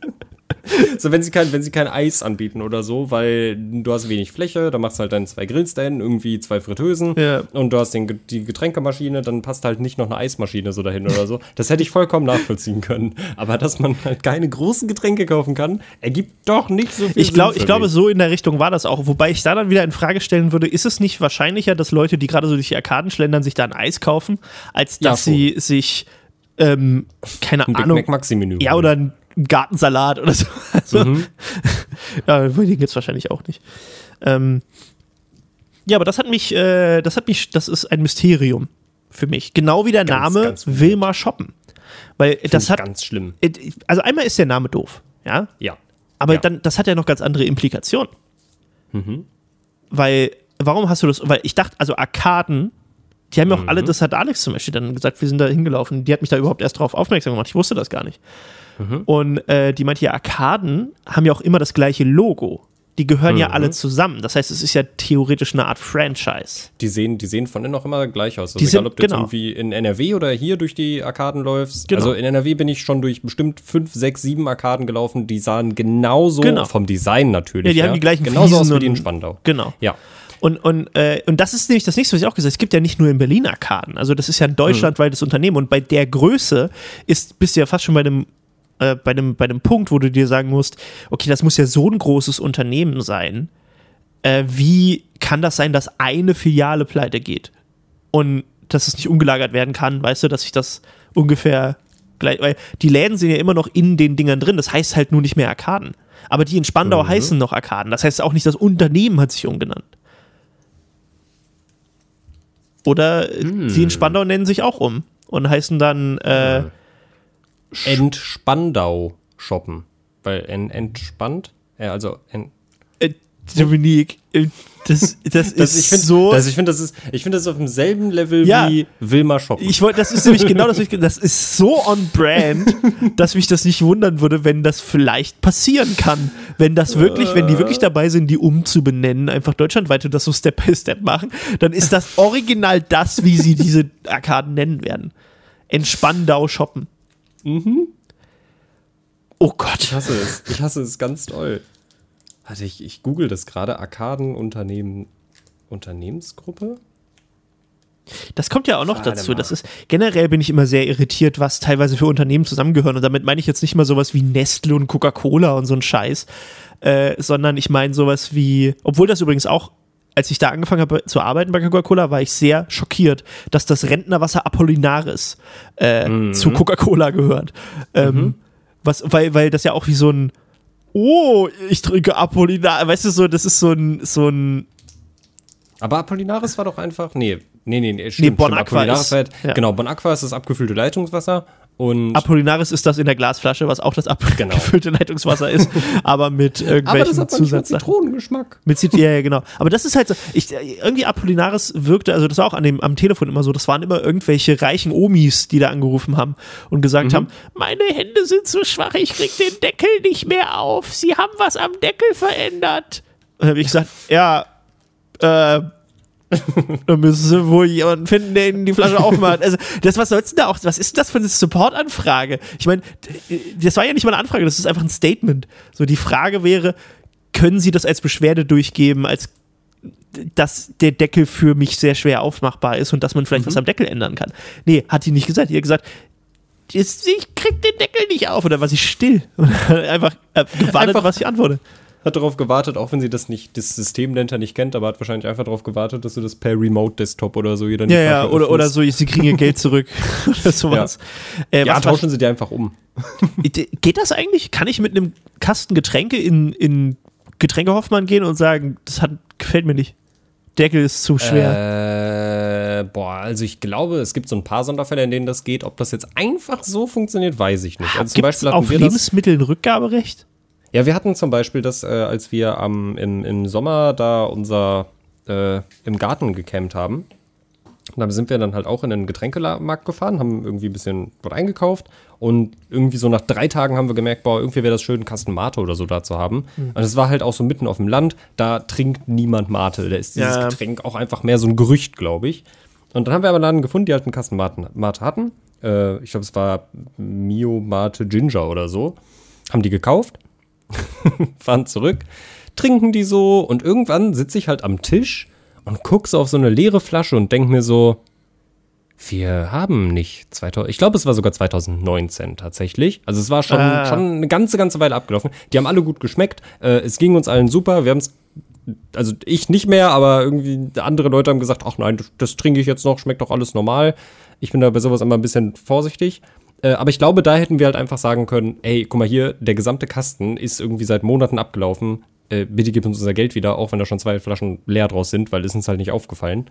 So, wenn sie, kein, wenn sie kein Eis anbieten oder so, weil du hast wenig Fläche, dann machst du halt dann zwei Grillstellen, irgendwie zwei Fritteusen ja. und du hast den, die Getränkemaschine, dann passt halt nicht noch eine Eismaschine so dahin oder so. Das hätte ich vollkommen nachvollziehen können. Aber dass man halt keine großen Getränke kaufen kann, ergibt doch nicht so viel ich glaub, Sinn. Ich glaube, so in der Richtung war das auch. Wobei ich da dann wieder in Frage stellen würde, ist es nicht wahrscheinlicher, dass Leute, die gerade so durch die Arkaden schlendern, sich da ein Eis kaufen, als dass ja, sie sich, ähm, keine ein Ahnung, Big Mac Maxi-Menü ja, oder ein Gartensalat oder so. Also, mhm. ja, den gibt es wahrscheinlich auch nicht. Ähm, ja, aber das hat mich, äh, das hat mich, das ist ein Mysterium für mich. Genau wie der ganz, Name ganz Wilma Shoppen. Weil Find das hat. Ganz schlimm. Also einmal ist der Name doof, ja? Ja. Aber ja. dann, das hat ja noch ganz andere Implikationen. Mhm. Weil, warum hast du das? Weil ich dachte, also Arkaden, die haben ja auch mhm. alle, das hat Alex zum Beispiel dann gesagt, wir sind da hingelaufen. Die hat mich da überhaupt erst drauf aufmerksam gemacht. Ich wusste das gar nicht. Mhm. Und äh, die meinte ja, Arkaden haben ja auch immer das gleiche Logo. Die gehören mhm. ja alle zusammen. Das heißt, es ist ja theoretisch eine Art Franchise. Die sehen, die sehen von innen auch immer gleich aus. Also die egal, sind, ob du genau. jetzt irgendwie in N R W oder hier durch die Arkaden läufst. Genau. Also in N R W bin ich schon durch bestimmt fünf, sechs, sieben Arkaden gelaufen. Die sahen genauso, genau. vom Design natürlich. Ja, die ja, haben die gleichen genauso Fliesen aus wie die in Spandau. Genau. Ja. Und, und, äh, und das ist nämlich das nächste, was ich auch gesagt habe. Es gibt ja nicht nur in Berlin Arkaden. Also das ist ja ein deutschlandweites mhm. Unternehmen. Und bei der Größe ist, bist du ja fast schon bei dem äh, bei dem, bei dem Punkt, wo du dir sagen musst, okay, das muss ja so ein großes Unternehmen sein. Äh, wie kann das sein, dass eine Filiale pleite geht? Und dass es nicht umgelagert werden kann, weißt du, dass ich das ungefähr gleich, weil die Läden sind ja immer noch in den Dingern drin, das heißt halt nur nicht mehr Arkaden. Aber die in Spandau mhm. heißen noch Arkaden, das heißt auch nicht, das Unternehmen hat sich umgenannt. Oder mhm. die in Spandau nennen sich auch um und heißen dann äh, Entspandau shoppen. Weil en, entspannt, ja, also en, äh, Dominique, das, das, das ist ich find, so. Das, ich finde, das ist, ich finde, das ist auf demselben Level ja, wie Wilma Shoppen. Ich wollte, das ist nämlich genau das, das ist so on brand, dass mich das nicht wundern würde, wenn das vielleicht passieren kann. Wenn das wirklich, wenn die wirklich dabei sind, die umzubenennen, einfach deutschlandweit und das so Step by Step machen, dann ist das original das, wie sie diese Arkaden nennen werden. Entspandau shoppen. Mhm. Oh Gott. Ich hasse es. Ich hasse es ganz doll. Warte, ich, ich google das gerade. Arkaden-Unternehmen, Unternehmensgruppe? Das kommt ja auch noch Warte dazu. Das ist, generell bin ich immer sehr irritiert, was teilweise für Unternehmen zusammengehören. Und damit meine ich jetzt nicht mal sowas wie Nestle und Coca-Cola und so ein Scheiß, äh, sondern ich meine sowas wie, obwohl das übrigens auch, als ich da angefangen habe zu arbeiten bei Coca-Cola, war ich sehr schockiert, dass das Rentnerwasser Apollinaris äh, mhm. zu Coca-Cola gehört. Ähm, mhm. was, weil, weil das ja auch wie so ein Oh, ich trinke Apollinaris. Weißt du, so, das ist so ein, so ein. Aber Apollinaris war doch einfach. Nee, nee, nee, nee stimmt. Nee, Bon Aqua ist, halt, ja. Genau, Bon Aqua ist das abgefüllte Leitungswasser. Und Apollinaris ist das in der Glasflasche, was auch das abgefüllte genau. Leitungswasser ist, aber mit irgendwelchen aber das hat Zusätzen. Mit Zitronengeschmack. Mit Zit- ja, ja, genau. Aber das ist halt so, ich, irgendwie Apollinaris wirkte, also das war auch an dem, am Telefon immer so, das waren immer irgendwelche reichen Omis, die da angerufen haben und gesagt mhm. haben, meine Hände sind so schwach, ich krieg den Deckel nicht mehr auf, sie haben was am Deckel verändert. Und dann habe ich gesagt, ja, äh, da müssen sie wohl jemanden finden, der ihnen die Flasche aufmacht. Also, das, was soll's denn da auch, was ist denn das für eine Support-Anfrage? Ich meine, das war ja nicht mal eine Anfrage, das ist einfach ein Statement. So, die Frage wäre, können Sie das als Beschwerde durchgeben, als dass der Deckel für mich sehr schwer aufmachbar ist und dass man vielleicht mhm. was am Deckel ändern kann? Nee, hat die nicht gesagt. Die hat gesagt, jetzt, ich krieg den Deckel nicht auf. Oder was ich still. Und einfach äh, gewartet, Einfach- was ich antworte. Hat darauf gewartet, auch wenn sie das nicht, das System dahinter nicht kennt, aber hat wahrscheinlich einfach darauf gewartet, dass du das per Remote-Desktop oder so jeder Ja, ja, oder, oder so, sie kriegen ihr Geld zurück. Oder sowas. Ja, äh, Ja, was, tauschen sie die einfach um. Geht das eigentlich? Kann ich mit einem Kasten Getränke in, in Getränkehoffmann gehen und sagen, das hat, gefällt mir nicht? Deckel ist zu schwer. Äh, boah, also ich glaube, es gibt so ein paar Sonderfälle, in denen das geht. Ob das jetzt einfach so funktioniert, weiß ich nicht. Also zum Gibt's Beispiel hatten auf wir das, Lebensmitteln Rückgaberecht? ja, wir hatten zum Beispiel das, äh, als wir am, im, im Sommer da unser äh, im Garten gecampt haben. Da sind wir dann halt auch in den Getränkemarkt gefahren, haben irgendwie ein bisschen was eingekauft und irgendwie so nach drei Tagen haben wir gemerkt, boah, irgendwie wäre das schön, einen Kasten Mate oder so da zu haben. Mhm. Und es war halt auch so mitten auf dem Land, da trinkt niemand Mate. Da ist dieses Ja. Getränk auch einfach mehr so ein Gerücht, glaube ich. Und dann haben wir aber einen Laden gefunden, die halt einen Kasten Mate, Mate hatten. Äh, ich glaube, es war Mio Mate Ginger oder so. Haben die gekauft, fahren zurück, trinken die so und irgendwann sitze ich halt am Tisch und guck so auf so eine leere Flasche und denk mir so, wir haben nicht zweitausend, ich glaube, es war sogar zwanzig neunzehn tatsächlich. Also es war schon, Ah. schon eine ganze, ganze Weile abgelaufen. Die haben alle gut geschmeckt. Äh, es ging uns allen super. Wir haben es, also ich nicht mehr, aber irgendwie andere Leute haben gesagt, ach nein, das, das trinke ich jetzt noch, schmeckt doch alles normal. Ich bin da bei sowas immer ein bisschen vorsichtig. Äh, aber ich glaube, da hätten wir halt einfach sagen können, ey, guck mal hier, der gesamte Kasten ist irgendwie seit Monaten abgelaufen. Äh, bitte gib uns unser Geld wieder, auch wenn da schon zwei Flaschen leer draus sind, weil ist uns halt nicht aufgefallen.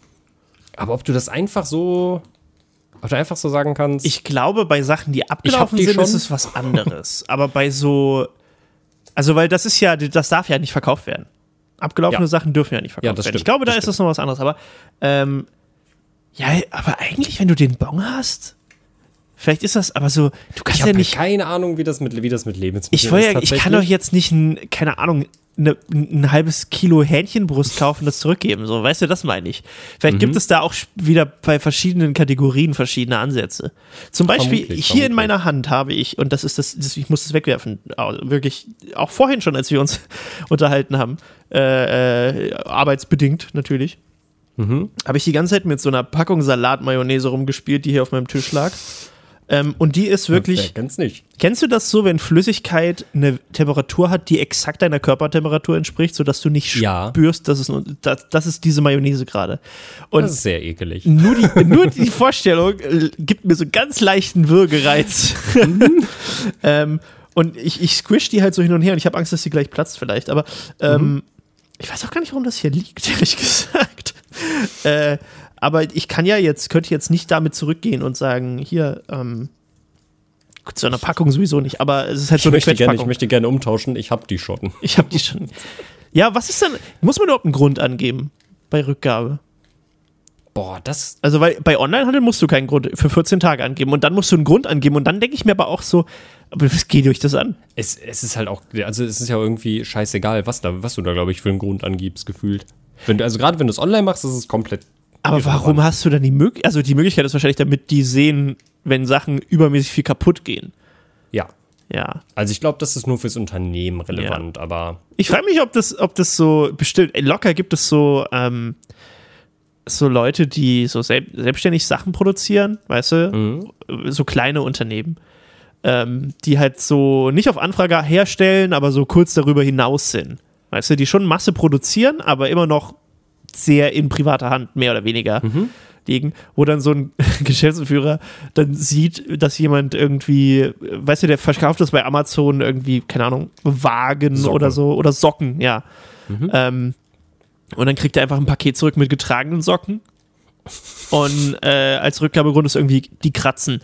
Aber ob du das einfach so, ob du einfach so sagen kannst. Ich glaube, bei Sachen, die abgelaufen die sind, schon. ist es was anderes. Aber bei so, also weil das ist ja, das darf ja nicht verkauft werden. Abgelaufene Ja. Sachen dürfen ja nicht verkauft Ja, das werden. Ich stimmt, glaube, da das ist das noch was anderes. Aber ähm, ja, aber eigentlich, wenn du den Bon hast, vielleicht ist das, aber so, du kannst ich ja habe nicht. keine Ahnung, wie das mit, wie das mit Lebensmitteln Ich, will ist. ja, ich kann doch jetzt nicht, ein, keine Ahnung, eine, ein halbes Kilo Hähnchenbrust kaufen und das zurückgeben. So, weißt du, das meine ich. Vielleicht Mhm. gibt es da auch wieder bei verschiedenen Kategorien verschiedene Ansätze. Zum Beispiel Vermutlich, hier in vermutlich. meiner Hand habe ich, und das ist das, das ich muss das wegwerfen, au- wirklich, auch vorhin schon, als wir uns unterhalten haben, äh, äh, arbeitsbedingt natürlich, Mhm. habe ich die ganze Zeit mit so einer Packung Salatmayonnaise rumgespielt, die hier auf meinem Tisch lag. Ähm, und die ist wirklich. Wer kennt's nicht? Kennst du das so, wenn Flüssigkeit eine Temperatur hat, die exakt deiner Körpertemperatur entspricht, sodass du nicht Ja. spürst, dass es das, das ist diese Mayonnaise gerade. Und Das ist sehr ekelig. nur die, nur die Vorstellung äh, gibt mir so ganz leichten Würgereiz. ähm, und ich, ich squish die halt so hin und her und ich habe Angst, dass sie gleich platzt vielleicht. Aber ähm, Mhm. ich weiß auch gar nicht, warum das hier liegt, ehrlich gesagt. äh, aber ich kann ja jetzt, könnte jetzt nicht damit zurückgehen und sagen, hier, ähm, zu einer Packung sowieso nicht, aber es ist halt Ich so eine möchte, gerne, ich Quetschpackung. möchte gerne umtauschen, ich hab die schon. Ich habe die schon. Ja, was ist denn, muss man überhaupt einen Grund angeben bei Rückgabe? Boah, das. Also, weil bei Onlinehandel musst du keinen Grund für vierzehn Tage angeben und dann musst du einen Grund angeben und dann denke ich mir aber auch so, aber was geht euch das an? Es, es ist halt auch, also es ist ja irgendwie scheißegal, was, da, was du da, glaube ich, für einen Grund angibst, gefühlt. Wenn du, also gerade wenn du es online machst, ist es komplett. Aber irrelevant. warum hast du dann die Möglichkeit, also die Möglichkeit ist wahrscheinlich, damit die sehen, wenn Sachen übermäßig viel kaputt gehen. Ja. Ja. Also ich glaube, das ist nur fürs Unternehmen relevant, aber. Ich frage mich, ob das, ob das so bestimmt, locker gibt es so, ähm, so Leute, die so selb, selbstständig Sachen produzieren, weißt du, Mhm. so kleine Unternehmen, ähm, die halt so nicht auf Anfrage herstellen, aber so kurz darüber hinaus sind, weißt du, die schon Masse produzieren, aber immer noch sehr in privater Hand, mehr oder weniger Mhm. liegen, wo dann so ein Geschäftsführer dann sieht, dass jemand irgendwie, weißt du, der verkauft das bei Amazon irgendwie, keine Ahnung, Wagen Socken. oder so, oder Socken, ja. Mhm. Ähm, und dann kriegt er einfach ein Paket zurück mit getragenen Socken. Und äh, als Rückgabegrund ist irgendwie die kratzen.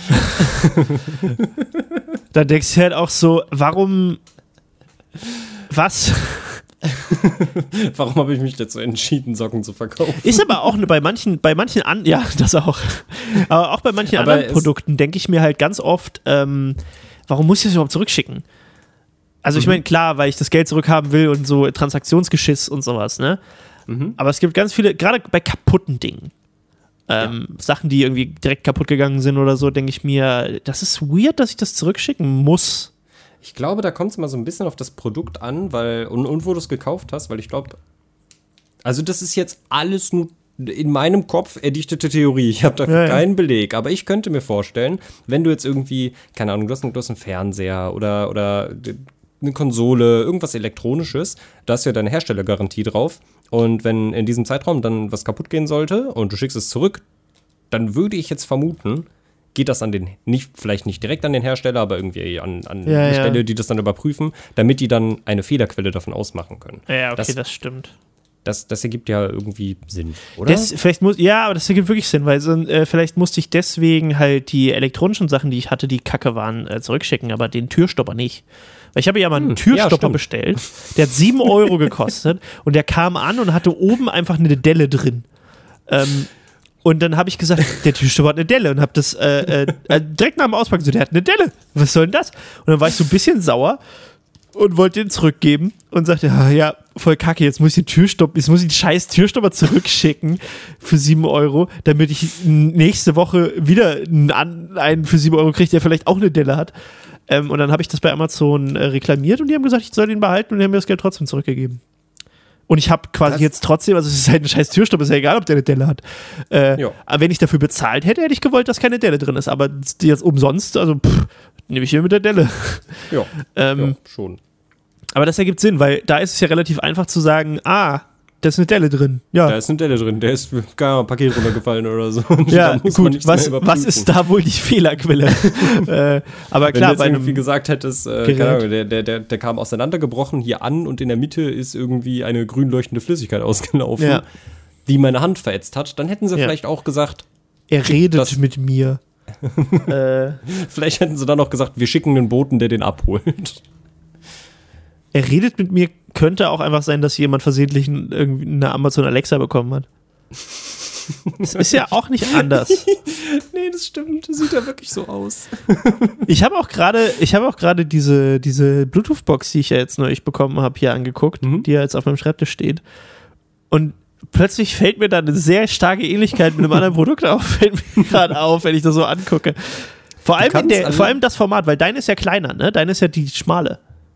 Dann denkst du halt auch so, warum, was? Warum habe ich mich dazu entschieden, Socken zu verkaufen? Ist aber auch bei manchen, bei manchen an, ja, das auch. Aber auch bei manchen Aber anderen es- Produkten denke ich mir halt ganz oft, ähm, warum muss ich das überhaupt zurückschicken? Also ich Mhm. meine, klar, weil ich das Geld zurückhaben will und so Transaktionsgeschiss und sowas, ne? Mhm. Aber es gibt ganz viele, gerade bei kaputten Dingen, ähm, Sachen, die irgendwie direkt kaputt gegangen sind oder so, denke ich mir, das ist weird, dass ich das zurückschicken muss. Ich glaube, da kommt es mal so ein bisschen auf das Produkt an, weil und, und wo du es gekauft hast, weil ich glaube, also das ist jetzt alles nur in meinem Kopf erdichtete Theorie. Ich habe dafür Ja, ja. keinen Beleg. Aber ich könnte mir vorstellen, wenn du jetzt irgendwie, keine Ahnung, du hast einen, du hast einen Fernseher oder, oder eine Konsole, irgendwas Elektronisches, da hast du ja deine Herstellergarantie drauf. Und wenn in diesem Zeitraum dann was kaputt gehen sollte und du schickst es zurück, dann würde ich jetzt vermuten, geht das an den, nicht, vielleicht nicht direkt an den Hersteller, aber irgendwie an, an Ja, eine ja. Stelle, die das dann überprüfen, damit die dann eine Fehlerquelle davon ausmachen können. Ja, okay, das, das stimmt. das, das ergibt ja irgendwie Sinn, oder? Das, vielleicht muss, ja, aber das ergibt wirklich Sinn, weil so, äh, vielleicht musste ich deswegen halt die elektronischen Sachen, die ich hatte, die kacke waren, äh, zurückschicken, aber den Türstopper nicht. Weil ich habe ja mal einen Hm, Türstopper ja, bestellt, der hat sieben Euro gekostet und der kam an und hatte oben einfach eine Delle drin. Ähm, und dann habe ich gesagt, der Türstopper hat eine Delle und habe das äh, äh, direkt nach dem Auspacken so, der hat eine Delle, was soll denn das? Und dann war ich so ein bisschen sauer und wollte den zurückgeben und sagte, ja, ja, voll kacke, jetzt muss ich den Türstopper, jetzt muss ich den scheiß Türstopper zurückschicken für sieben Euro, damit ich nächste Woche wieder einen, einen für sieben Euro kriege, der vielleicht auch eine Delle hat. Ähm, und dann habe ich das bei Amazon äh, reklamiert und die haben gesagt, ich soll den behalten und die haben mir das Geld trotzdem zurückgegeben. Und ich habe quasi Das- jetzt trotzdem, also es ist halt ein scheiß Türstopper, ist ja egal, ob der eine Delle hat. Äh, Ja. aber wenn ich dafür bezahlt hätte, hätte ich gewollt, dass keine Delle drin ist. Aber jetzt umsonst, also pff, nehme ich hier mit der Delle. Ja, Ähm, ja, schon. Aber das ergibt Sinn, weil da ist es ja relativ einfach zu sagen, ah, da ist eine Delle drin. Ja, Da ist eine Delle drin, der ist gar ein Paket runtergefallen oder so. Und ja da muss man gut, nichts was, mehr überprüfen. was ist da wohl die Fehlerquelle? äh, aber Wenn klar, du jetzt bei irgendwie einem, gesagt hättest, äh, Gerät. keine Ahnung, der, der, der, der kam auseinandergebrochen hier an und in der Mitte ist irgendwie eine grün leuchtende Flüssigkeit ausgelaufen, Ja. die meine Hand verätzt hat, dann hätten sie Ja. vielleicht auch gesagt, er redet das- mit mir. äh, vielleicht hätten sie dann auch gesagt, wir schicken einen Boten, der den abholt. er redet mit mir, könnte auch einfach sein, dass jemand versehentlich ein- irgendwie eine Amazon Alexa bekommen hat. Das ist ja auch nicht anders. Nee, das stimmt, das sieht ja wirklich so aus. Ich habe auch gerade, ich habe auch gerade diese, diese Bluetooth-Box, die ich ja jetzt neulich bekommen habe, hier angeguckt, Mhm. die ja jetzt auf meinem Schreibtisch steht. Und plötzlich fällt mir da eine sehr starke Ähnlichkeit mit einem anderen Produkt auf, fällt mir gerade auf, wenn ich das so angucke. Vor allem, in kannst der, alle- vor allem das Format, weil deine ist ja kleiner, ne? Deine ist ja die schmale.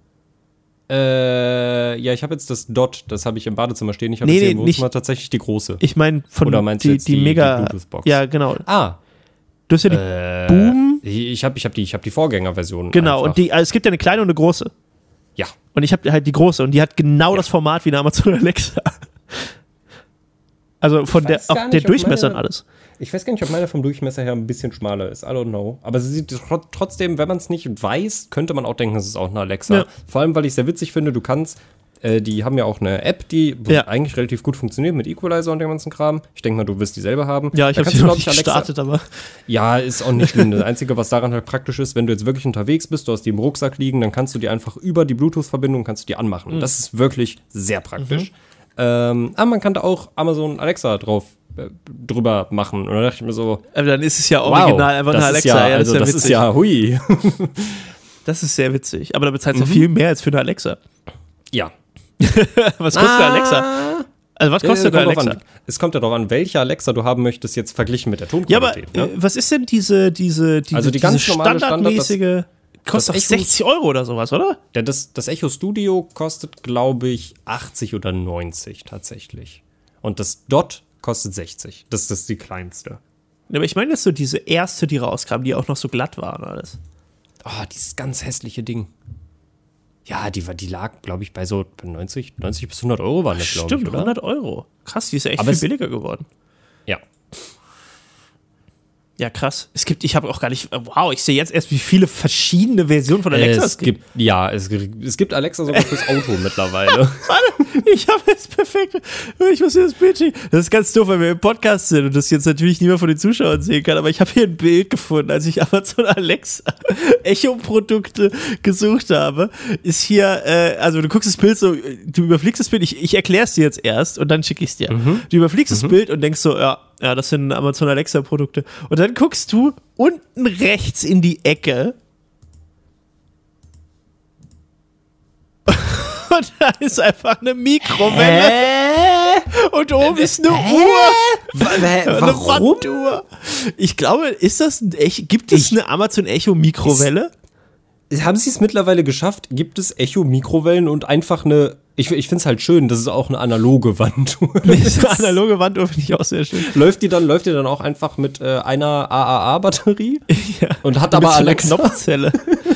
Äh, ja, ich habe jetzt das Dot, das habe ich im Badezimmer stehen. Ich habe Nee, jetzt hier nee, im nicht- Wohnzimmer tatsächlich die große. Ich meine, von Oder meinst du die, jetzt die, die- die mega. Bluetooth-Box? Ja, genau. Ah, Du hast ja die äh, Boom. Ich habe ich hab die, ich hab die Vorgängerversion. Genau, einfach. und die, also es gibt ja eine kleine und eine große. Ja. Und ich habe halt die große und die hat genau Ja. das Format wie eine Amazon Alexa. Also von Ich der, weiß auch gar der nicht, ob Durchmesser und meine- alles. Ich weiß gar nicht, ob meine vom Durchmesser her ein bisschen schmaler ist. I don't know. Aber sie sieht tro- trotzdem, wenn man es nicht weiß, könnte man auch denken, es ist auch eine Alexa. Ja. Vor allem, weil ich es sehr witzig finde, du kannst, äh, die haben ja auch eine App, die Ja. eigentlich relativ gut funktioniert mit Equalizer und dem ganzen Kram. Ich denke mal, du wirst die selber haben. Ja, ich Da habe kannst sie du, noch glaub nicht gestartet, aber Ja, ist auch nicht schlimm. Das Einzige, was daran halt praktisch ist, wenn du jetzt wirklich unterwegs bist, du hast die im Rucksack liegen, dann kannst du die einfach über die Bluetooth-Verbindung kannst du die anmachen. Mhm. Das ist wirklich sehr praktisch. Ähm, aber man kann da auch Amazon Alexa drauf äh, drüber machen. Und da dachte ich mir so, aber dann ist es ja wow, original einfach das eine ist Alexa. ja, also das das ist ist ja witzig. ja hui. Das ist sehr witzig. Aber da bezahlst du Mhm. viel mehr als für eine Alexa. Ja. Was kostet eine Alexa? Also was kostet Äh, eine kommt drauf Alexa? an. Es kommt ja darauf an, welche Alexa du haben möchtest, jetzt verglichen mit der Ja, aber Tonqualität. äh, ne? was ist denn diese, diese, diese, Also die diese ganz normale standardmäßige, kostet doch das Echo- sechzig Euro oder sowas, oder? Der, das, das Echo Studio kostet, glaube ich, achtzig oder neunzig tatsächlich. Und das Dot kostet sechzig. Das ist die kleinste. Ja, aber ich meine jetzt so diese erste, die rauskam, die auch noch so glatt war und alles. Oh, dieses ganz hässliche Ding. Ja, die, war- die lag, glaube ich, bei so neunzig, neunzig bis hundert Euro waren das, glaube ich, Stimmt, oder? hundert Euro. Krass, die ist ja echt Aber viel es- billiger geworden. Ja. Ja, krass. Es gibt, ich habe auch gar nicht, wow, ich sehe jetzt erst, wie viele verschiedene Versionen von Alexa Es gibt, ja, es, es gibt Alexa sogar fürs Auto mittlerweile. Warte, ich habe jetzt perfekt. Ich muss dir das Bild schicken. Das ist ganz doof, weil wir im Podcast sind und das jetzt natürlich niemand von den Zuschauern sehen kann. Aber ich habe hier ein Bild gefunden, als ich Amazon Alexa Echo-Produkte gesucht habe. Ist hier, äh, also du guckst das Bild so, du überfliegst das Bild, ich, ich erkläre es dir jetzt erst und dann schicke ich es dir. Mhm. Du überfliegst das Bild und denkst so, ja, ja, das sind Amazon Alexa Produkte. Und dann guckst du unten rechts in die Ecke. Und da ist einfach eine Mikrowelle. Und oben ist eine Uhr. Eine Warum? Wanduhr. Ich glaube, ist das ein Echo? Gibt es eine Amazon Echo Mikrowelle? Haben sie es mittlerweile geschafft? Gibt es Echo-Mikrowellen und einfach eine Ich, ich finde es halt schön, dass es auch eine analoge Wanduhr ist. Eine analoge Wanduhr finde ich auch sehr schön. Läuft die dann, läuft die dann auch einfach mit äh, einer A A A-Batterie? Ja. Und hat aber eine Alexa. Knopfzelle.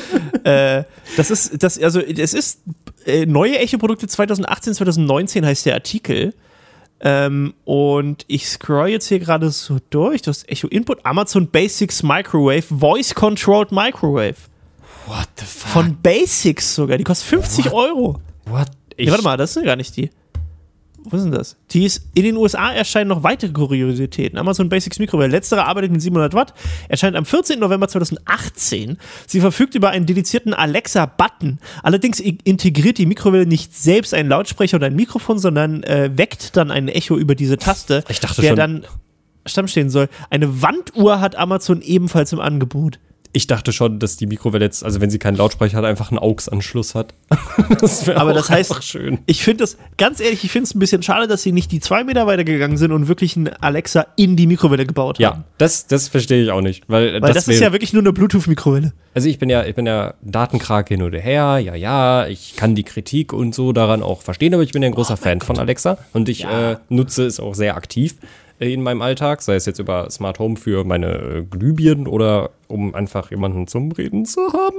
äh, das ist, das, also, es ist äh, neue Echo-Produkte zwanzig achtzehn, zwanzig neunzehn heißt der Artikel. Ähm, und ich scroll jetzt hier gerade so durch. Das Echo Input, Amazon Basics Microwave, Voice Controlled Microwave. What the fuck? Von Basics sogar. Die kostet fünfzig What? Euro. What? Ich, Ja, warte mal, das sind gar nicht die. Wo ist denn das? Die ist, in den U S A erscheinen noch weitere Kuriositäten. Amazon Basics Mikrowelle. Letztere arbeitet mit siebenhundert Watt. Erscheint am vierzehnten November zweitausendachtzehn. Sie verfügt über einen dedizierten Alexa-Button. Allerdings integriert die Mikrowelle nicht selbst einen Lautsprecher oder ein Mikrofon, sondern äh, weckt dann ein Echo über diese Taste, Ich dachte der schon- dann Stamm stehen soll. Eine Wanduhr hat Amazon ebenfalls im Angebot. Ich dachte schon, dass die Mikrowelle jetzt, also wenn sie keinen Lautsprecher hat, einfach einen A U X-Anschluss hat. Das wäre Aber auch das heißt, einfach schön. ich finde das, ganz ehrlich, ich finde es ein bisschen schade, dass sie nicht die zwei Meter weiter gegangen sind und wirklich einen Alexa in die Mikrowelle gebaut haben. Ja, das, das verstehe ich auch nicht. Weil, Weil das, das ist wär- ja wirklich nur eine Bluetooth-Mikrowelle. Also ich bin ja, ich bin ja Datenkrake hin oder her, ja, ja, ich kann die Kritik und so daran auch verstehen, aber ich bin ja ein großer Fan von Alexa und ich Ja. äh, nutze es auch sehr aktiv äh, in meinem Alltag, sei es jetzt über Smart Home für meine äh, Glühbirnen oder um einfach jemanden zum Reden zu haben.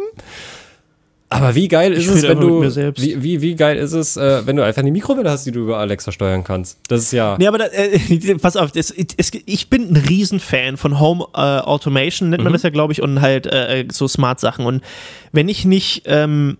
Aber wie geil ist Ich es, rede wenn einfach mit du, mir selbst. wie, wie, wie geil ist es, äh, wenn du einfach eine Mikrowelle hast, die du über Alexa steuern kannst? Das ist ja, Nee, aber da, äh, pass auf, das, es, ich bin ein Riesenfan von Home äh, Automation, nennt man Mhm. das ja, glaube ich, und halt äh, so Smart-Sachen. Und wenn ich nicht, ähm,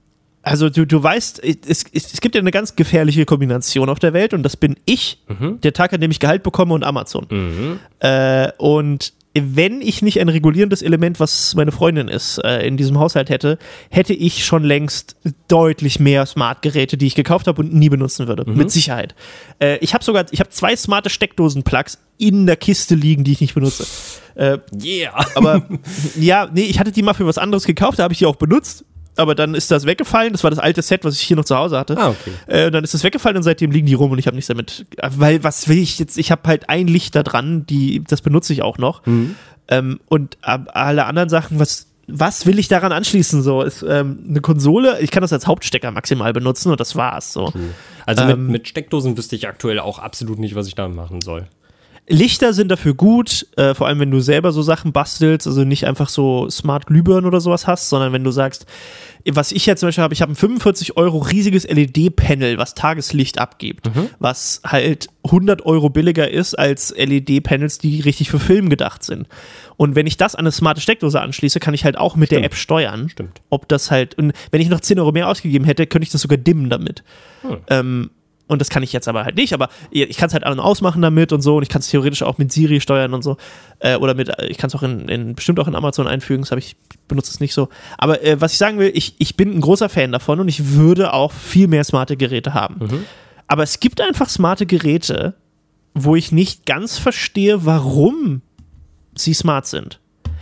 also du, du weißt, es, es, es gibt ja eine ganz gefährliche Kombination auf der Welt und das bin ich, Mhm. der Tag, an dem ich Gehalt bekomme, und Amazon. Mhm. Äh, und wenn ich nicht ein regulierendes Element, was meine Freundin ist, äh, in diesem Haushalt hätte, hätte ich schon längst deutlich mehr Smart-Geräte, die ich gekauft habe und nie benutzen würde. Mhm. Mit Sicherheit. Äh, ich habe sogar, ich habe zwei smarte Steckdosen-Plugs in der Kiste liegen, die ich nicht benutze. Äh, Yeah. aber ja, nee, ich hatte die mal für was anderes gekauft, da habe ich die auch benutzt. Aber dann ist das weggefallen. Das war das alte Set, was ich hier noch zu Hause hatte. Ah, okay. Äh, dann ist das weggefallen und seitdem liegen die rum und ich habe nichts damit. Weil, was will ich jetzt? Ich habe halt ein Licht da dran, die, das benutze ich auch noch. Mhm. Ähm, und äh, alle anderen Sachen, was, was will ich daran anschließen? So, ist ähm, eine Konsole, ich kann das als Hauptstecker maximal benutzen und das war's. So. Also mit, Ähm, mit Steckdosen wüsste ich aktuell auch absolut nicht, was ich da machen soll. Lichter sind dafür gut, äh, vor allem wenn du selber so Sachen bastelst, also nicht einfach so Smart Glühbirnen oder sowas hast, sondern wenn du sagst, was ich jetzt zum Beispiel habe, ich habe ein fünfundvierzig Euro riesiges L E D-Panel, was Tageslicht abgibt, Mhm. was halt hundert Euro billiger ist als L E D-Panels, die richtig für Film gedacht sind. Und wenn ich das an eine smarte Steckdose anschließe, kann ich halt auch mit Stimmt. der App steuern, Stimmt. ob das halt, und wenn ich noch zehn Euro mehr ausgegeben hätte, könnte ich das sogar dimmen damit. Hm. Ähm, und das kann ich jetzt aber halt nicht, aber ich kann es halt an- und ausmachen damit und so und ich kann es theoretisch auch mit Siri steuern und so. Äh, oder mit, ich kann es auch in, in, bestimmt auch in Amazon einfügen, das habe ich, benutze es nicht so. Aber äh, was ich sagen will, ich, ich bin ein großer Fan davon und ich würde auch viel mehr smarte Geräte haben. Mhm. Aber es gibt einfach smarte Geräte, wo ich nicht ganz verstehe, warum sie smart sind.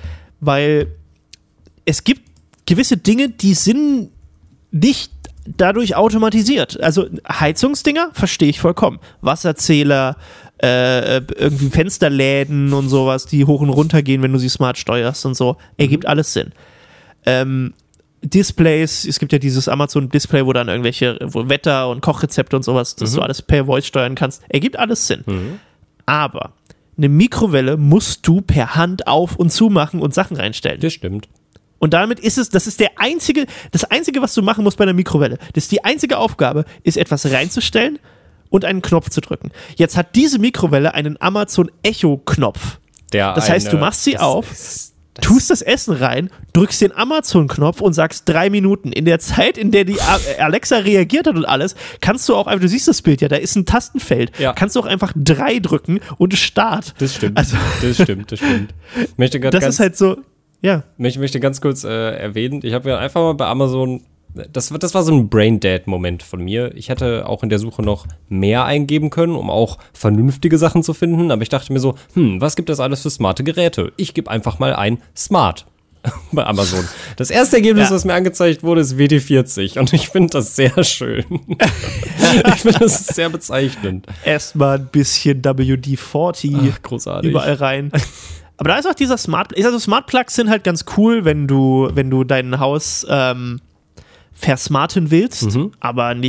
Weil es gibt gewisse Dinge, die sind nicht dadurch automatisiert. Also Heizungsdinger verstehe ich vollkommen. Wasserzähler, äh, irgendwie Fensterläden und sowas, die hoch und runter gehen, wenn du sie smart steuerst und so. Ergibt alles Sinn. Ähm, Displays, es gibt ja dieses Amazon-Display, wo dann irgendwelche, wo Wetter und Kochrezepte und sowas, dass Mhm. du alles per Voice steuern kannst. Ergibt alles Sinn. Mhm. Aber eine Mikrowelle musst du per Hand auf- und zumachen und Sachen reinstellen. Das stimmt. Und damit ist es, das ist der einzige, das einzige, was du machen musst bei einer Mikrowelle. Das ist die einzige Aufgabe, ist etwas reinzustellen und einen Knopf zu drücken. Jetzt hat diese Mikrowelle einen Amazon Echo-Knopf. Der Das heißt, eine- du machst sie das auf, ist- das tust das Essen rein, drückst den Amazon-Knopf und sagst drei Minuten. In der Zeit, in der die A- Alexa reagiert hat und alles, kannst du auch einfach, du siehst das Bild ja, da ist ein Tastenfeld. Ja. Kannst du auch einfach drei drücken und Start. Das stimmt. Also- das stimmt, das stimmt. Ich möchte grad Das ganz, ist halt so, ja. Ich möchte ganz kurz äh, erwähnen, ich habe mir einfach mal bei Amazon, das, das war so ein Braindead-Moment von mir. Ich hätte auch in der Suche noch mehr eingeben können, um auch vernünftige Sachen zu finden, aber ich dachte mir so, hm, was gibt es alles für smarte Geräte? Ich gebe einfach mal ein Smart bei Amazon. Das erste Ergebnis, Ja. was mir angezeigt wurde, ist W D vierzig und ich finde das sehr schön. Ich finde das sehr bezeichnend. Erstmal ein bisschen W D vierzig Ach, großartig. überall rein. Aber da ist auch dieser Smart, also Smart Plugs sind halt ganz cool, wenn du, wenn du dein Haus ähm, versmarten willst, Mhm. aber nicht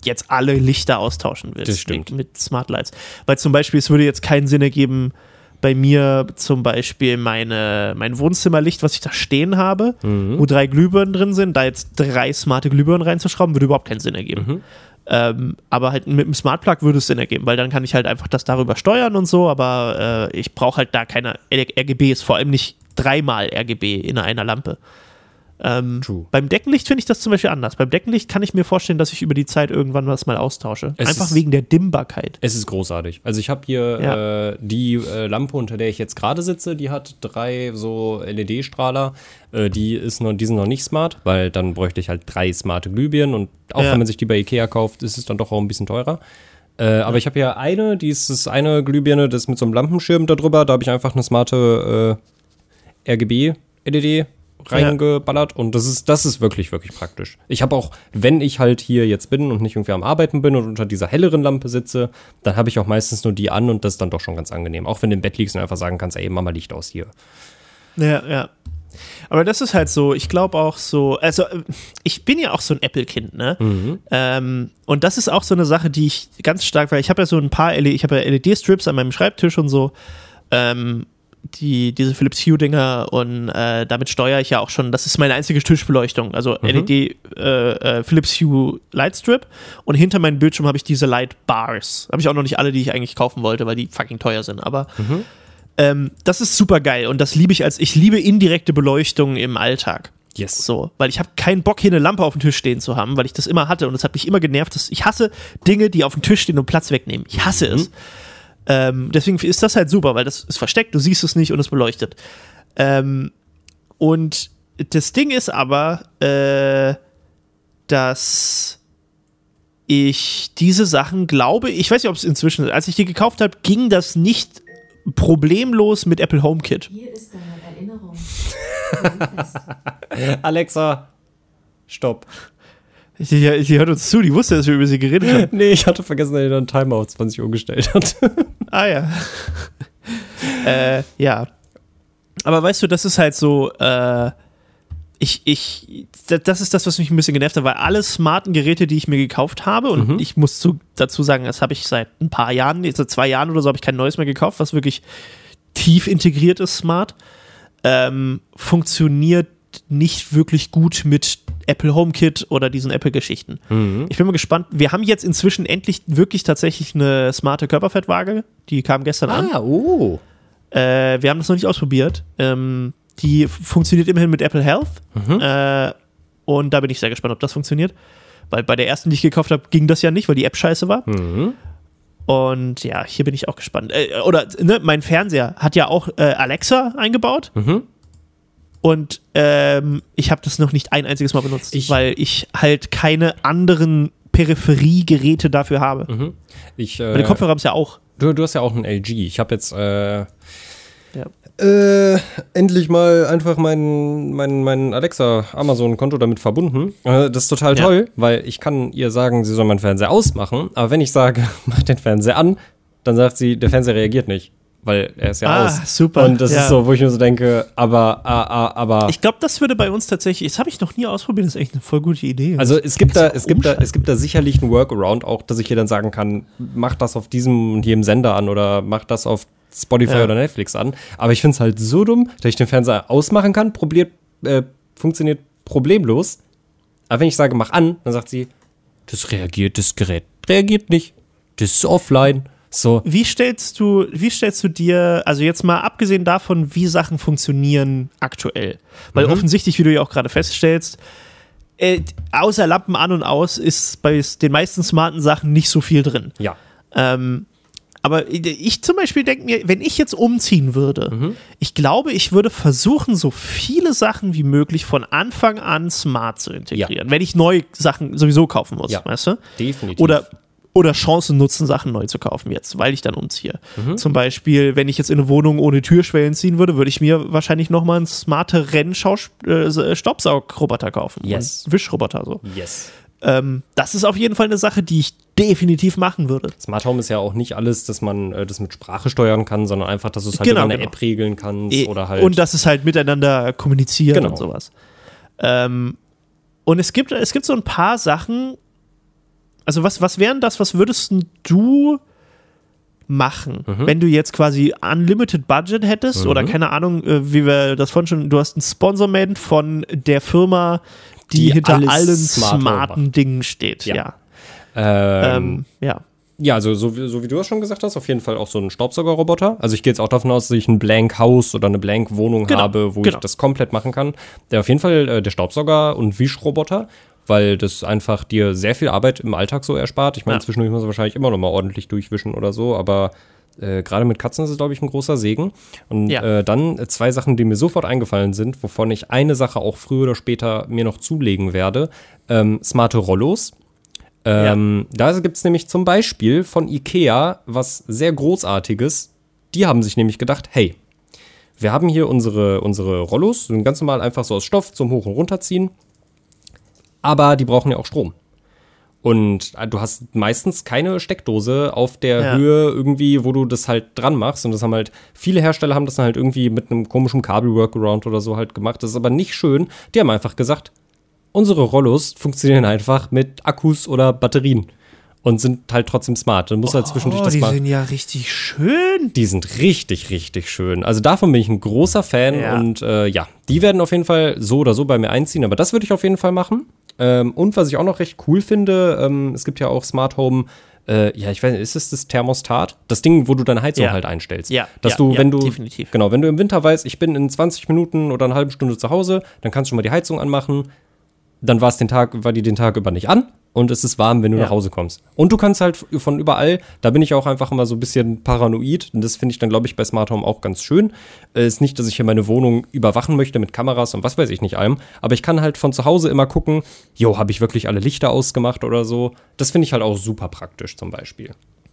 jetzt alle Lichter austauschen willst. Das stimmt. Mit, mit Smart Lights. Weil zum Beispiel, es würde jetzt keinen Sinn ergeben, bei mir zum Beispiel meine, mein Wohnzimmerlicht, was ich da stehen habe, mhm. wo drei Glühbirnen drin sind, da jetzt drei smarte Glühbirnen reinzuschrauben, würde überhaupt keinen Sinn ergeben. Mhm. Ähm, aber halt mit dem Smart Plug würde es Sinn ergeben, weil dann kann ich halt einfach das darüber steuern und so, aber äh, ich brauche halt da keine R G Bs, vor allem nicht dreimal R G B in einer Lampe. Ähm, beim Deckenlicht finde ich das zum Beispiel anders. Beim Deckenlicht kann ich mir vorstellen, dass ich über die Zeit irgendwann was mal austausche. Es Einfach ist, wegen der Dimmbarkeit. Es ist großartig. Also ich habe hier ja. äh, die äh, Lampe, unter der ich jetzt gerade sitze, die hat drei so L E D-Strahler. Äh, die, ist noch, die sind noch nicht smart, weil dann bräuchte ich halt drei smarte Glühbirnen und auch ja. wenn man sich die bei Ikea kauft, ist es dann doch auch ein bisschen teurer. Äh, aber ich habe hier eine, die ist, ist eine Glühbirne, das ist mit so einem Lampenschirm da drüber. Da habe ich einfach eine smarte äh, R G B-L E D reingeballert ja. und das ist, das ist wirklich, wirklich praktisch. Ich habe auch, wenn ich halt hier jetzt bin und nicht irgendwie am Arbeiten bin und unter dieser helleren Lampe sitze, dann habe ich auch meistens nur die an und das ist dann doch schon ganz angenehm. Auch wenn du im Bett liegst und einfach sagen kannst, ey, mach mal Licht aus hier. Ja, ja. Aber das ist halt so, ich glaube auch so, also ich bin ja auch so ein Apple-Kind, ne? Mhm. Ähm, und das ist auch so eine Sache, die ich ganz stark, weil ich habe ja so ein paar, L E D, ich habe ja L E D-Strips an meinem Schreibtisch und so, ähm, die, diese Philips Hue-Dinger und äh, damit steuere ich ja auch schon, das ist meine einzige Tischbeleuchtung, also mhm. L E D äh, äh, Philips Hue Lightstrip und hinter meinem Bildschirm habe ich diese Light Bars. Habe ich auch noch nicht alle, die ich eigentlich kaufen wollte, weil die fucking teuer sind, aber mhm. ähm, das ist super geil und das liebe ich als, ich liebe indirekte Beleuchtung im Alltag. Yes. So, weil ich habe keinen Bock, hier eine Lampe auf dem Tisch stehen zu haben, weil ich das immer hatte und es hat mich immer genervt, dass ich hasse Dinge, die auf dem Tisch stehen und Platz wegnehmen. Ich hasse mhm. es. Ähm, deswegen ist das halt super, weil das ist versteckt, du siehst es nicht und es beleuchtet. Ähm, und das Ding ist aber, äh, dass ich diese Sachen glaube, ich weiß nicht, ob es inzwischen, als ich die gekauft habe, ging das nicht problemlos mit Apple HomeKit. Hier ist deine Erinnerung. Alexa, stopp. Sie, sie hört uns zu, die wusste, dass wir über sie geredet haben. Nee, ich hatte vergessen, dass ihr einen Timer auf zwanzig Uhr gestellt hat. Ah ja. äh, ja. Aber weißt du, das ist halt so, äh, ich, ich, das ist das, was mich ein bisschen genervt hat, weil alle smarten Geräte, die ich mir gekauft habe, und mhm. ich muss zu, dazu sagen, das habe ich seit ein paar Jahren, jetzt seit zwei Jahren oder so, habe ich kein neues mehr gekauft, was wirklich tief integriert ist, smart, ähm, funktioniert nicht wirklich gut mit Apple HomeKit oder diesen Apple-Geschichten. Mhm. Ich bin mal gespannt. Wir haben jetzt inzwischen endlich wirklich tatsächlich eine smarte Körperfettwaage. Die kam gestern ah, an. Ah, oh. Äh, wir haben das noch nicht ausprobiert. Ähm, die funktioniert immerhin mit Apple Health. Mhm. Äh, und da bin ich sehr gespannt, ob das funktioniert. Weil bei der ersten, die ich gekauft habe, ging das ja nicht, weil die App scheiße war. Mhm. Und ja, hier bin ich auch gespannt. Äh, oder ne, mein Fernseher hat ja auch äh, Alexa eingebaut. Mhm. Und ähm, ich habe das noch nicht ein einziges Mal benutzt, ich, weil ich halt keine anderen Peripheriegeräte dafür habe. Mhm. Ich, äh, Meine Kopfhörer haben es ja auch. Du, du hast ja auch einen L G. Ich habe jetzt äh, ja. äh, endlich mal einfach mein, mein, mein Alexa-Amazon-Konto damit verbunden. Äh, das ist total toll, ja. weil ich kann ihr sagen, sie soll meinen Fernseher ausmachen. Aber wenn ich sage, mach den Fernseher an, dann sagt sie, der Fernseher reagiert nicht. Weil er ist ja ah, aus. Super. Und das ja. ist so, wo ich mir so denke, aber, ah, ah, aber. Ich glaube, das würde bei uns tatsächlich, das habe ich noch nie ausprobiert, das ist echt eine voll gute Idee. Also es gibt da, es gibt da, es gibt da sicherlich einen Workaround auch, dass ich hier dann sagen kann, mach das auf diesem und jedem Sender an oder mach das auf Spotify ja. oder Netflix an. Aber ich finde es halt so dumm, dass ich den Fernseher ausmachen kann, probiert, äh, funktioniert problemlos. Aber wenn ich sage, mach an, dann sagt sie, das reagiert, das Gerät reagiert nicht. Das ist offline. So. Wie stellst du, wie stellst du dir, also jetzt mal abgesehen davon, wie Sachen funktionieren aktuell, weil mhm. offensichtlich, wie du ja auch gerade feststellst, äh, außer Lampen an und aus ist bei den meisten smarten Sachen nicht so viel drin. Ja. Ähm, aber ich zum Beispiel denke mir, wenn ich jetzt umziehen würde, mhm. ich glaube, ich würde versuchen, so viele Sachen wie möglich von Anfang an smart zu integrieren, ja. wenn ich neue Sachen sowieso kaufen muss, ja. weißt du? Definitiv. Oder Oder Chancen nutzen, Sachen neu zu kaufen jetzt, weil ich dann umziehe. Mhm. Zum Beispiel, wenn ich jetzt in eine Wohnung ohne Türschwellen ziehen würde, würde ich mir wahrscheinlich nochmal einen smarte Renn-Staubsaugroboter kaufen. Yes. Einen Wischroboter so. Yes. Ähm, das ist auf jeden Fall eine Sache, die ich definitiv machen würde. Smart Home ist ja auch nicht alles, dass man äh, das mit Sprache steuern kann, sondern einfach, dass du es halt genau, über eine genau. App regeln kannst. E- oder halt und dass es halt miteinander kommuniziert genau. und sowas. Ähm, und es gibt, es gibt so ein paar Sachen, also was, was wären das, was würdest denn du machen, mhm. wenn du jetzt quasi unlimited Budget hättest mhm. oder keine Ahnung, wie wir das vorhin schon, du hast ein Sponsorment von der Firma, die, die hinter allen smart smarten Dingen steht. Ja. Ja. Ähm, ähm, ja. Ja, also so wie, so wie du das schon gesagt hast, auf jeden Fall auch so ein Staubsaugerroboter. Also ich gehe jetzt auch davon aus, dass ich ein Blank-Haus oder eine Blank-Wohnung genau, habe, wo genau. ich das komplett machen kann. Der auf jeden Fall äh, der Staubsauger- und Wischroboter, weil das einfach dir sehr viel Arbeit im Alltag so erspart. Ich meine, ja. zwischendurch muss man wahrscheinlich immer noch mal ordentlich durchwischen oder so, aber äh, gerade mit Katzen ist es, glaube ich, ein großer Segen. Und ja. äh, dann zwei Sachen, die mir sofort eingefallen sind, wovon ich eine Sache auch früher oder später mir noch zulegen werde. Ähm, smarte Rollos. Ähm, ja. Da gibt es nämlich zum Beispiel von Ikea was sehr Großartiges. Die haben sich nämlich gedacht, hey, wir haben hier unsere, unsere Rollos, sind ganz normal einfach so aus Stoff zum Hoch- und Runterziehen, aber die brauchen ja auch Strom. Und du hast meistens keine Steckdose auf der ja. Höhe irgendwie, wo du das halt dran machst. Und das haben halt, viele Hersteller haben das dann halt irgendwie mit einem komischen Kabel-Workaround oder so halt gemacht. Das ist aber nicht schön. Die haben einfach gesagt, unsere Rollos funktionieren einfach mit Akkus oder Batterien und sind halt trotzdem smart. Dann muss halt zwischendurch oh, das die mal. sind ja richtig schön. Die sind richtig, richtig schön. Also davon bin ich ein großer Fan ja. und äh, ja, die werden auf jeden Fall so oder so bei mir einziehen, aber das würde ich auf jeden Fall machen. Ähm, und was ich auch noch recht cool finde, ähm, es gibt ja auch Smart Home. Äh, ja, ich weiß nicht, ist es das Thermostat? Das Ding, wo du deine Heizung ja. halt einstellst. Ja, dass ja, du, ja, wenn du, definitiv. Genau, wenn du im Winter weißt, ich bin in zwanzig Minuten oder einer halben Stunde zu Hause, dann kannst du schon mal die Heizung anmachen. Dann war es den Tag, war die den Tag über nicht an und es ist warm, wenn du ja. nach Hause kommst. Und du kannst halt von überall, da bin ich auch einfach immer so ein bisschen paranoid und das finde ich dann, glaube ich, bei Smart Home auch ganz schön. Äh, ist nicht, dass ich hier meine Wohnung überwachen möchte mit Kameras und was weiß ich nicht allem, aber ich kann halt von zu Hause immer gucken, jo, habe ich wirklich alle Lichter ausgemacht oder so. Das finde ich halt auch super praktisch zum Beispiel.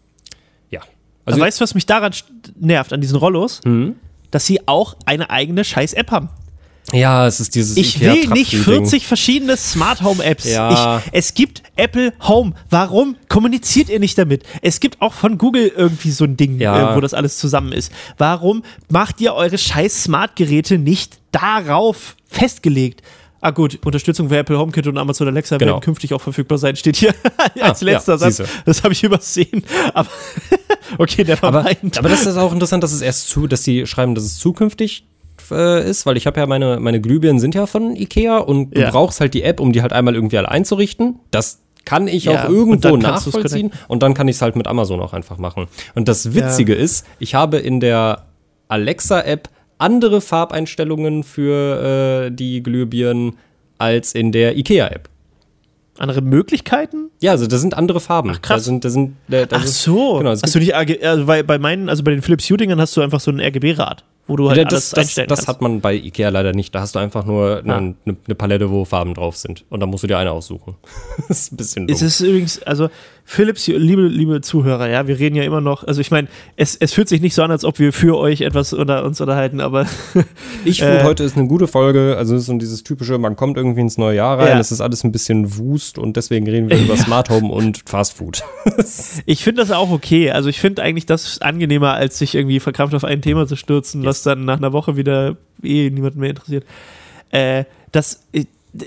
Ja. Also aber weißt du, was mich daran nervt, an diesen Rollos? Mhm. Dass sie auch eine eigene Scheiß-App haben. Ja, es ist dieses Ich will nicht vierzig verschiedene Smart Home Apps. Ja. Ich, es gibt Apple Home. Warum kommuniziert ihr nicht damit? Es gibt auch von Google irgendwie so ein Ding, ja. äh, wo das alles zusammen ist. Warum macht ihr eure scheiß Smart-Geräte nicht darauf festgelegt? Ah gut, Unterstützung für Apple HomeKit und Amazon Alexa genau. werden künftig auch verfügbar sein, steht hier als ah, letzter ja, Satz. siehste. Das habe ich übersehen. Aber okay, der aber, vermeint. aber das ist auch interessant, dass es erst zu, dass die schreiben, dass es zukünftig ist, weil ich habe ja meine, meine Glühbirnen sind ja von Ikea und du ja. brauchst halt die App, um die halt einmal irgendwie alle einzurichten. Das kann ich ja, auch irgendwo und nachvollziehen und dann kann ich es halt mit Amazon auch einfach machen. Und das Witzige ja. ist, ich habe in der Alexa-App andere Farbeinstellungen für äh, die Glühbirnen als in der Ikea-App. Andere Möglichkeiten? Ja, also das sind andere Farben. Ach, krass. Da sind, da sind, da, da Ach ist, so. Genau, hast du nicht, also bei, bei meinen, also bei den Philips Hue-Dingern hast du einfach so ein R G B-Rad, wo du halt ja, alles das, einstellen das, kannst. das hat man bei Ikea leider nicht. Da hast du einfach nur eine, ah. eine, eine Palette, wo Farben drauf sind. Und dann musst du dir eine aussuchen. Das ist ein bisschen dumm. Es ist übrigens, also Philips, liebe, liebe Zuhörer, ja, wir reden ja immer noch, also ich meine, es, es fühlt sich nicht so an, als ob wir für euch etwas unter uns unterhalten, aber ich finde, äh, heute ist eine gute Folge, also es ist so dieses typische, man kommt irgendwie ins neue Jahr rein, ja. es ist alles ein bisschen wust und deswegen reden wir über ja. Smart Home und Fast Food. Ich finde das auch okay, also ich finde eigentlich das angenehmer, als sich irgendwie verkrampft auf ein Thema zu stürzen, yes. was dann nach einer Woche wieder eh niemanden mehr interessiert. Äh, das, äh,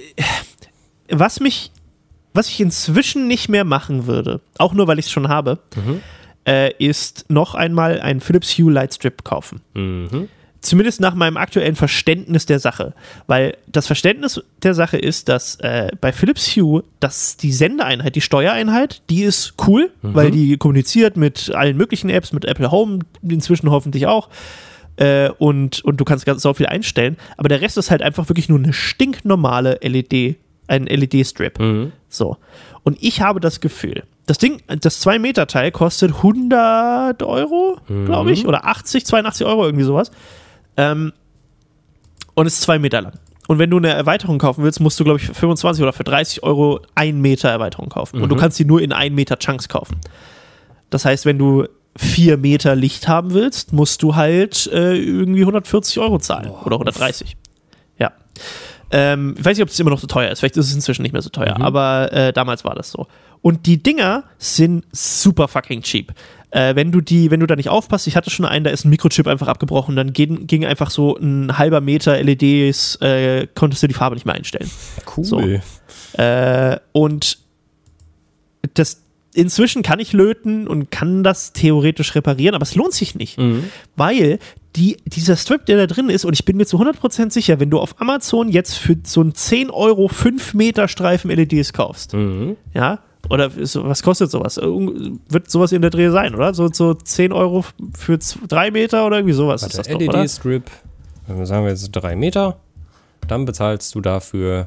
was mich Was ich inzwischen nicht mehr machen würde, auch nur weil ich es schon habe, mhm. äh, ist noch einmal einen Philips Hue Lightstrip kaufen. Mhm. Zumindest nach meinem aktuellen Verständnis der Sache. Weil das Verständnis der Sache ist, dass äh, bei Philips Hue, dass die Sendeeinheit, die Steuereinheit, die ist cool, mhm. weil die kommuniziert mit allen möglichen Apps, mit Apple Home inzwischen hoffentlich auch. Äh, und, und du kannst ganz so viel einstellen. Aber der Rest ist halt einfach wirklich nur eine stinknormale L E D, ein L E D-Strip. Mhm. So. Und ich habe das Gefühl, das Ding, das zwei Meter Teil kostet hundert Euro, mhm. glaube ich, oder achtzig, zweiundachtzig Euro, irgendwie sowas. Ähm, und es ist zwei Meter lang. Und wenn du eine Erweiterung kaufen willst, musst du, glaube ich, für fünfundzwanzig oder für dreißig Euro ein Meter Erweiterung kaufen. Mhm. Und du kannst die nur in ein Meter Chunks kaufen. Das heißt, wenn du vier Meter Licht haben willst, musst du halt äh, irgendwie hundertvierzig Euro zahlen. Boah. Oder hundertdreißig. Ja. Ähm, ich weiß nicht, ob es immer noch so teuer ist. Vielleicht ist es inzwischen nicht mehr so teuer. Mhm. Aber äh, damals war das so. Und die Dinger sind super fucking cheap. Äh, wenn du die, wenn du da nicht aufpasst, ich hatte schon einen, da ist ein Mikrochip einfach abgebrochen, dann ging, ging einfach so ein halber Meter L E Ds, äh, konntest du die Farbe nicht mehr einstellen. Cool. So. Äh, und das inzwischen kann ich löten und kann das theoretisch reparieren, aber es lohnt sich nicht, Mhm. weil die, dieser Strip, der da drin ist, und ich bin mir zu hundert Prozent sicher, wenn du auf Amazon jetzt für so einen zehn Euro fünf Meter Streifen L E Ds kaufst, Mhm. ja, oder so, was kostet sowas? Irg- Wird sowas in der Dreh sein, oder? So, so zehn Euro für drei Meter oder irgendwie sowas ist das doch, L E oder? D-Strip, sagen wir jetzt drei Meter, dann bezahlst du dafür,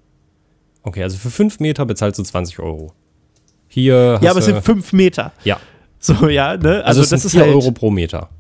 okay, also für fünf Meter bezahlst du zwanzig Euro. Hier hast Ja, aber es du, sind fünf Meter. ja, So, ja, ne? also, Also, es das sind ist vier halt, Euro pro Meter.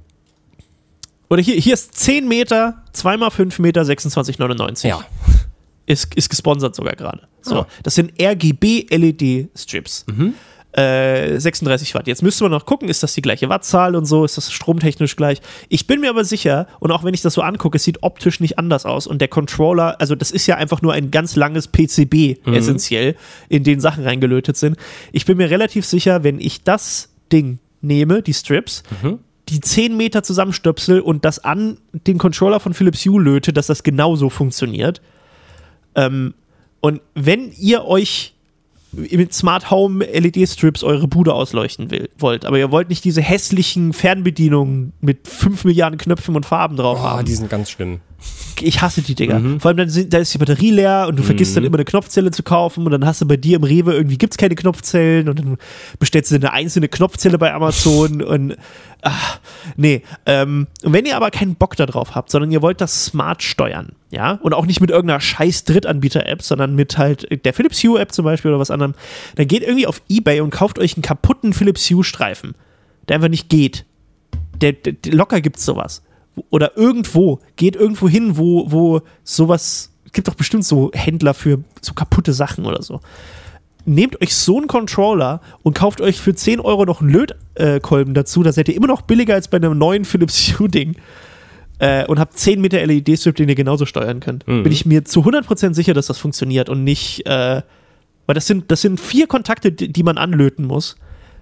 Oder hier, hier ist zehn Meter, zwei mal fünf Meter, sechsundzwanzig neunundneunzig. Ja. Ist, ist gesponsert sogar gerade. So, Ah. das sind R G B-L E D-Strips. Mhm. Äh, sechsunddreißig Watt. Jetzt müsste man noch gucken, ist das die gleiche Wattzahl und so, ist das stromtechnisch gleich. Ich bin mir aber sicher, und auch wenn ich das so angucke, es sieht optisch nicht anders aus. Und der Controller, also das ist ja einfach nur ein ganz langes P C B Mhm. essentiell, in den Sachen reingelötet sind. Ich bin mir relativ sicher, wenn ich das Ding nehme, die Strips, Mhm. die zehn Meter zusammenstöpsel und das an den Controller von Philips Hue löte, dass das genauso funktioniert. Ähm, und wenn ihr euch mit Smart Home L E D-Strips eure Bude ausleuchten will, wollt, aber ihr wollt nicht diese hässlichen Fernbedienungen mit fünf Milliarden Knöpfen und Farben drauf Oh, haben. die sind ganz schlimm. Ich hasse die Dinger. Mhm. Vor allem, dann sind, da ist die Batterie leer und du vergisst dann immer eine Knopfzelle zu kaufen und dann hast du bei dir im Rewe irgendwie gibt's keine Knopfzellen und dann bestellst du eine einzelne Knopfzelle bei Amazon und ach, nee. Ähm, und wenn ihr aber keinen Bock da drauf habt, sondern ihr wollt das smart steuern, ja, und auch nicht mit irgendeiner scheiß Drittanbieter-App, sondern mit halt der Philips Hue-App zum Beispiel oder was anderem, dann geht irgendwie auf eBay und kauft euch einen kaputten Philips Hue-Streifen, der einfach nicht geht. Der, der, der, locker gibt's sowas. Oder irgendwo, geht irgendwo hin, wo, wo sowas, es gibt doch bestimmt so Händler für so kaputte Sachen oder so. Nehmt euch so einen Controller und kauft euch für zehn Euro noch einen Lötkolben dazu, da seid ihr immer noch billiger als bei einem neuen Philips Hue-Ding. Äh, und habt zehn Meter L E D-Strip, den ihr genauso steuern könnt. Mhm. Bin ich mir zu hundert Prozent sicher, dass das funktioniert und nicht, äh, weil das sind, das sind vier Kontakte, die, die man anlöten muss.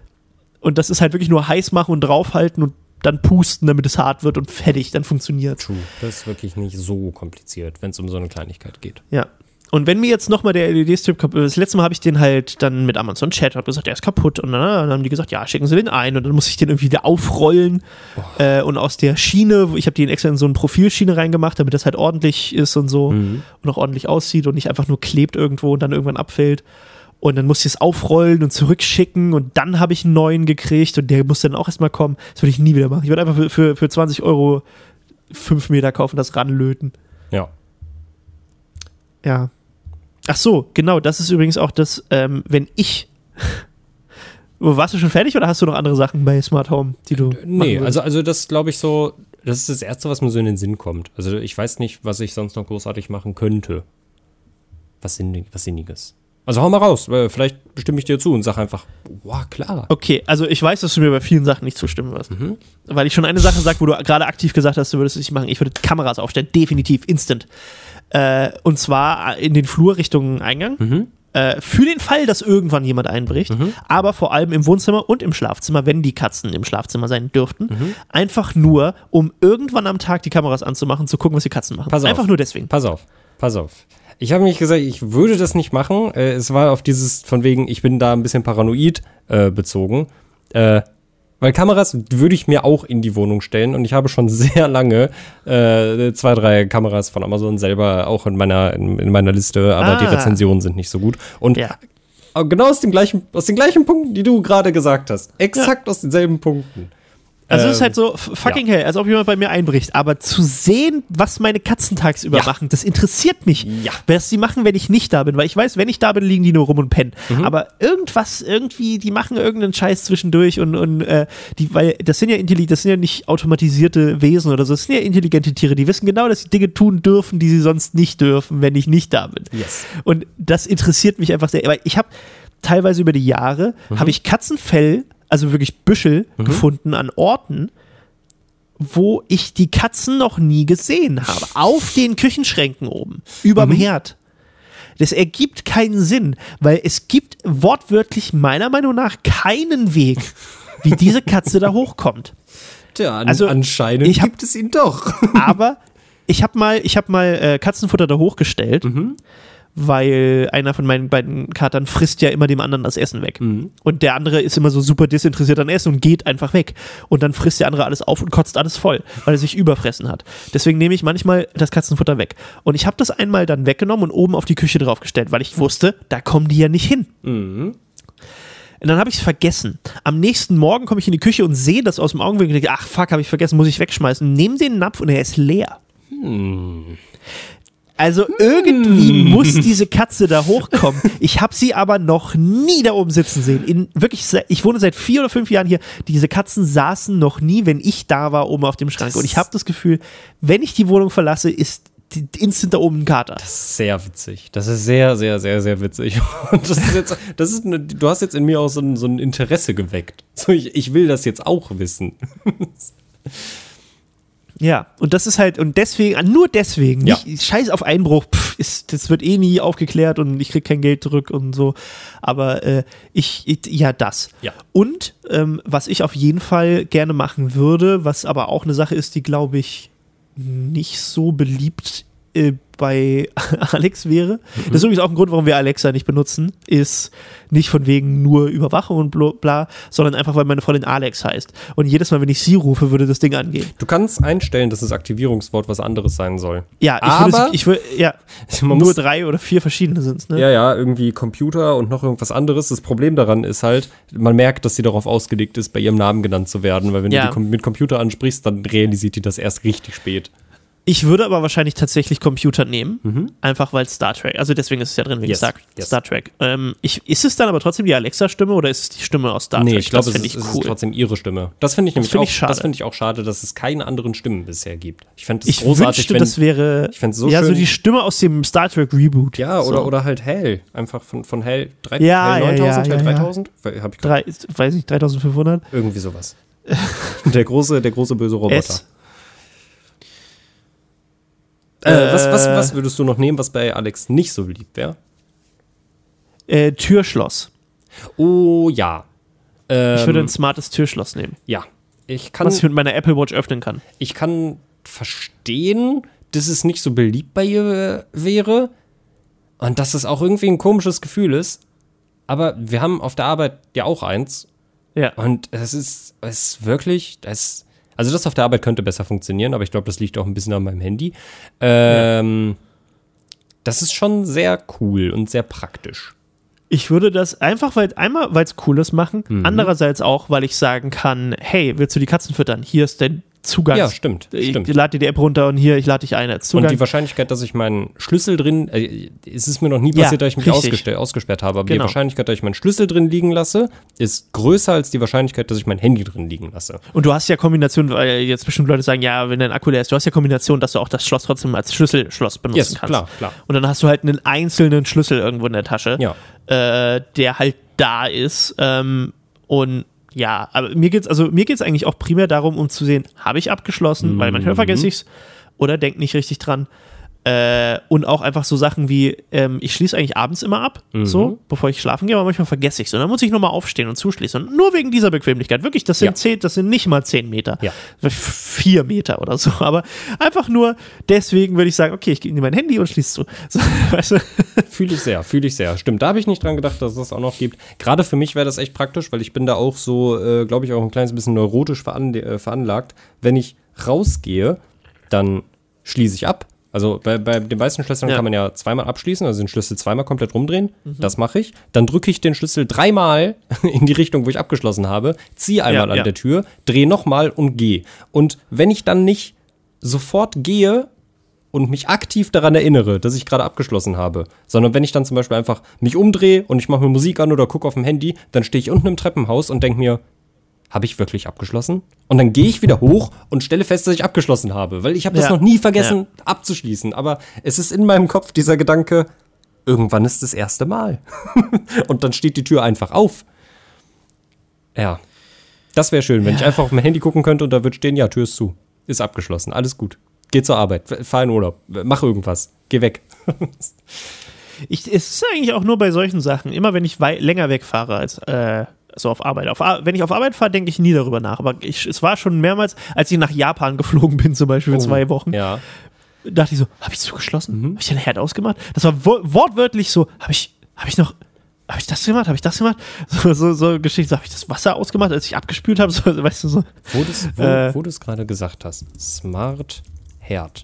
Und das ist halt wirklich nur heiß machen und draufhalten und dann pusten, damit es hart wird und fertig, dann funktioniert. True. Das ist wirklich nicht so kompliziert, wenn es um so eine Kleinigkeit geht. Ja. Und wenn mir jetzt nochmal der L E D-Strip kaputt, das letzte Mal habe ich den halt dann mit Amazon Chat, habe gesagt, der ist kaputt und dann, dann haben die gesagt, ja, schicken Sie den ein und dann muss ich den irgendwie wieder aufrollen Oh. äh, und aus der Schiene, ich habe den extra in so eine Profilschiene reingemacht, damit das halt ordentlich ist und so Mhm. und auch ordentlich aussieht und nicht einfach nur klebt irgendwo und dann irgendwann abfällt. Und dann musste ich es aufrollen und zurückschicken und dann habe ich einen neuen gekriegt und der musste dann auch erstmal kommen. Das würde ich nie wieder machen. Ich würde einfach für, für, für zwanzig Euro fünf Meter kaufen, das ranlöten. Ja. Ja. Ach so, genau, das ist übrigens auch das, ähm, wenn ich. Warst du schon fertig oder hast du noch andere Sachen bei Smart Home, die du. Nee, also, also das glaube ich so, das ist das Erste, was mir so in den Sinn kommt. Also ich weiß nicht, was ich sonst noch großartig machen könnte. Was, Sinn, was Sinniges. Also hau mal raus, weil vielleicht stimme ich dir zu und sag einfach, wow, klar. Okay, also ich weiß, dass du mir bei vielen Sachen nicht zustimmen wirst. Mhm. Weil ich schon eine Sache sage, wo du gerade aktiv gesagt hast, du würdest es nicht machen. Ich würde Kameras aufstellen, definitiv, instant. Äh, und zwar in den Flur Richtung Eingang. Mhm. Äh, für den Fall, dass irgendwann jemand einbricht, Mhm. aber vor allem im Wohnzimmer und im Schlafzimmer, wenn die Katzen im Schlafzimmer sein dürften. Mhm. Einfach nur, um irgendwann am Tag die Kameras anzumachen, zu gucken, was die Katzen machen. Pass auf. Einfach nur deswegen. Pass auf, pass auf. Ich habe nicht gesagt, ich würde das nicht machen. Äh, es war auf dieses, von wegen, ich bin da ein bisschen paranoid äh, bezogen. Äh, weil Kameras würde ich mir auch in die Wohnung stellen und ich habe schon sehr lange äh, zwei, drei Kameras von Amazon selber auch in meiner, in, in meiner Liste, aber Ah. die Rezensionen sind nicht so gut. Und Ja. genau aus, dem gleichen, aus den gleichen Punkten, die du gerade gesagt hast. Exakt aus denselben Punkten. Also Ähm, es ist halt so f- fucking ja. hell, als ob jemand bei mir einbricht. Aber zu sehen, was meine Katzen tagsüber Ja. machen, das interessiert mich. Ja. Was sie machen, wenn ich nicht da bin. Weil ich weiß, wenn ich da bin, liegen die nur rum und pennen. Mhm. Aber irgendwas, irgendwie, die machen irgendeinen Scheiß zwischendurch und, und äh, die, weil das sind ja intelli- das sind ja nicht automatisierte Wesen oder so, das sind ja intelligente Tiere, die wissen genau, dass sie Dinge tun dürfen, die sie sonst nicht dürfen, wenn ich nicht da bin. Yes. Und das interessiert mich einfach sehr. Weil ich habe teilweise über die Jahre, Mhm. habe ich Katzenfell, also wirklich Büschel gefunden an Orten, wo ich die Katzen noch nie gesehen habe. Auf den Küchenschränken oben, überm Herd. Das ergibt keinen Sinn, weil es gibt wortwörtlich meiner Meinung nach keinen Weg, wie diese Katze da hochkommt. Tja, an, Also, anscheinend ich hab- gibt es ihn doch. Aber ich habe mal, ich hab mal äh, Katzenfutter da hochgestellt, weil einer von meinen beiden Katern frisst ja immer dem anderen das Essen weg. Mhm. Und der andere ist immer so super desinteressiert an Essen und geht einfach weg. Und dann frisst der andere alles auf und kotzt alles voll, weil er sich überfressen hat. Deswegen nehme ich manchmal das Katzenfutter weg. Und ich habe das einmal dann weggenommen und oben auf die Küche draufgestellt, weil ich wusste, da kommen die ja nicht hin. Mhm. Und dann habe ich es vergessen. Am nächsten Morgen komme ich in die Küche und sehe das aus dem Augenwinkel und denke, ach fuck, habe ich vergessen, muss ich wegschmeißen. Nehme den Napf und er ist leer. Hm. Also irgendwie mm. muss diese Katze da hochkommen. Ich habe sie aber noch nie da oben sitzen sehen. In wirklich, ich wohne seit vier oder fünf Jahren hier. Diese Katzen saßen noch nie, wenn ich da war, oben auf dem Schrank. Und ich habe das Gefühl, wenn ich die Wohnung verlasse, ist die, instant da oben ein Kater. Das ist sehr witzig. Das ist sehr, sehr, sehr, sehr witzig. Und das ist jetzt, das ist eine, du hast jetzt in mir auch so ein, so ein Interesse geweckt. So, ich, ich will das jetzt auch wissen. Ja, und das ist halt, und deswegen, nur deswegen, ja. nicht, scheiß auf Einbruch, pff, ist, das wird eh nie aufgeklärt und ich krieg kein Geld zurück und so, aber äh, ich, ich, ja, das. Ja. Und ähm, was ich auf jeden Fall gerne machen würde, was aber auch eine Sache ist, die, glaube ich, nicht so beliebt äh, bei Alex wäre. Mhm. Das ist übrigens auch ein Grund, warum wir Alexa nicht benutzen, ist nicht von wegen nur Überwachung und bla, bla, sondern einfach, weil meine Freundin Alex heißt. Und jedes Mal, wenn ich sie rufe, würde das Ding angehen. Du kannst einstellen, dass das Aktivierungswort was anderes sein soll. Ja, ich aber würde, ich würde, ja, nur drei oder vier verschiedene sind es, ne? Ja, ja, irgendwie Computer und noch irgendwas anderes. Das Problem daran ist halt, man merkt, dass sie darauf ausgelegt ist, bei ihrem Namen genannt zu werden, weil wenn ja. du die mit Computer ansprichst, dann realisiert die das erst richtig spät. Ich würde aber wahrscheinlich tatsächlich Computer nehmen, mhm. einfach weil Star Trek, also deswegen ist es ja drin wegen yes. Star, yes. Star Trek. Ähm, ich, ist es dann aber trotzdem die Alexa-Stimme oder ist es die Stimme aus Star Trek? Nee, ich glaube, es, ich ist, cool. es ist trotzdem ihre Stimme. Das finde ich nämlich find auch, ich schade. das finde ich auch schade, dass es keine anderen Stimmen bisher gibt. Ich fände es ich großartig, wünschte, wenn, das wäre ich so ja schön, so die Stimme aus dem Star Trek Reboot. Ja, oder, so. oder halt Hell, einfach von, von Hell, drei, ja, Hell neuntausend, ja, ja, Hell ja, dreitausend? Ja. Hab ich Drei, weiß nicht, dreitausendfünfhundert? Irgendwie sowas. der große, der große böse Roboter. S. Äh, was, was, was würdest du noch nehmen, was bei Alex nicht so beliebt wäre? Äh, Türschloss. Oh ja. Ähm, ich würde ein smartes Türschloss nehmen. Ja. Ich kann, was ich mit meiner Apple Watch öffnen kann. Ich kann verstehen, dass es nicht so beliebt bei ihr wäre und dass es auch irgendwie ein komisches Gefühl ist. Aber wir haben auf der Arbeit ja auch eins. Ja. Und es ist, es ist wirklich, es Also das auf der Arbeit könnte besser funktionieren, aber ich glaube, das liegt auch ein bisschen an meinem Handy. Ähm, ja. Das ist schon sehr cool und sehr praktisch. Ich würde das einfach, weil einmal, weil es cool ist, machen. Mhm. Andererseits auch, weil ich sagen kann, hey, willst du die Katzen füttern? Hier ist dein Zugang. Ja, stimmt. Ich stimmt. lade dir die App runter und hier, ich lade dich ein als Zugang. Und die Wahrscheinlichkeit, dass ich meinen Schlüssel drin, äh, es ist mir noch nie passiert, ja, dass ich mich ausgesperrt, ausgesperrt habe, aber genau. die Wahrscheinlichkeit, dass ich meinen Schlüssel drin liegen lasse, ist größer als die Wahrscheinlichkeit, dass ich mein Handy drin liegen lasse. Und du hast ja Kombination, weil jetzt bestimmt Leute sagen, ja, wenn dein Akku leer ist, du hast ja Kombination, dass du auch das Schloss trotzdem als Schlüsselschloss benutzen yes, kannst. klar, klar. Und dann hast du halt einen einzelnen Schlüssel irgendwo in der Tasche, ja. äh, der halt da ist. Ähm, und ja, aber mir geht's, also mir geht's eigentlich auch primär darum, um zu sehen, habe ich abgeschlossen, mhm. weil manchmal vergesse ich's oder denke nicht richtig dran. Äh, und auch einfach so Sachen wie, ähm, ich schließe eigentlich abends immer ab, mhm. so, bevor ich schlafen gehe, aber manchmal vergesse ich es. Und dann muss ich nochmal aufstehen und zuschließen. Und nur wegen dieser Bequemlichkeit. Wirklich, das sind ja. zehn, das sind nicht mal zehn Meter. Ja. Vier Meter oder so. Aber einfach nur deswegen würde ich sagen, okay, ich nehme mein Handy und schließe zu. So, weißt du? Fühle ich sehr, fühle ich sehr. Stimmt, da habe ich nicht dran gedacht, dass es das auch noch gibt. Gerade für mich wäre das echt praktisch, weil ich bin da auch so, äh, glaube ich, auch ein kleines bisschen neurotisch veran- äh, veranlagt. Wenn ich rausgehe, dann schließe ich ab. Also bei, bei den meisten Schlüsseln ja. kann man ja zweimal abschließen, also den Schlüssel zweimal komplett rumdrehen. Mhm. Das mache ich. Dann drücke ich den Schlüssel dreimal in die Richtung, wo ich abgeschlossen habe, ziehe einmal ja, an ja. der Tür, drehe nochmal und gehe. Und wenn ich dann nicht sofort gehe und mich aktiv daran erinnere, dass ich gerade abgeschlossen habe, sondern wenn ich dann zum Beispiel einfach mich umdrehe und ich mache mir Musik an oder gucke auf dem Handy, dann stehe ich unten im Treppenhaus und denke mir, habe ich wirklich abgeschlossen? Und dann gehe ich wieder hoch und stelle fest, dass ich abgeschlossen habe, weil ich habe das ja. noch nie vergessen ja. abzuschließen. Aber es ist in meinem Kopf dieser Gedanke, irgendwann ist das erste Mal. Und dann steht die Tür einfach auf. Ja, das wäre schön, wenn ja. ich einfach auf mein Handy gucken könnte und da wird stehen, ja, Tür ist zu, ist abgeschlossen, alles gut. Geh zur Arbeit, fahr in Urlaub, mach irgendwas, geh weg. ich, es ist eigentlich auch nur bei solchen Sachen, immer wenn ich wei- länger wegfahre als äh so auf Arbeit. Auf, wenn ich auf Arbeit fahre, denke ich nie darüber nach. Aber ich, es war schon mehrmals, als ich nach Japan geflogen bin, zum Beispiel für oh, zwei Wochen, ja. dachte ich so, habe ich zugeschlossen? Mhm. Habe ich den Herd ausgemacht? Das war wo- wortwörtlich so, habe ich, habe ich noch, habe ich das gemacht? Habe ich das gemacht? So, so, so Geschichte, so, habe ich das Wasser ausgemacht, als ich abgespült habe? So, weißt du, so. Wo du es wo, Äh. wo du's gerade gesagt hast, Smart Herd.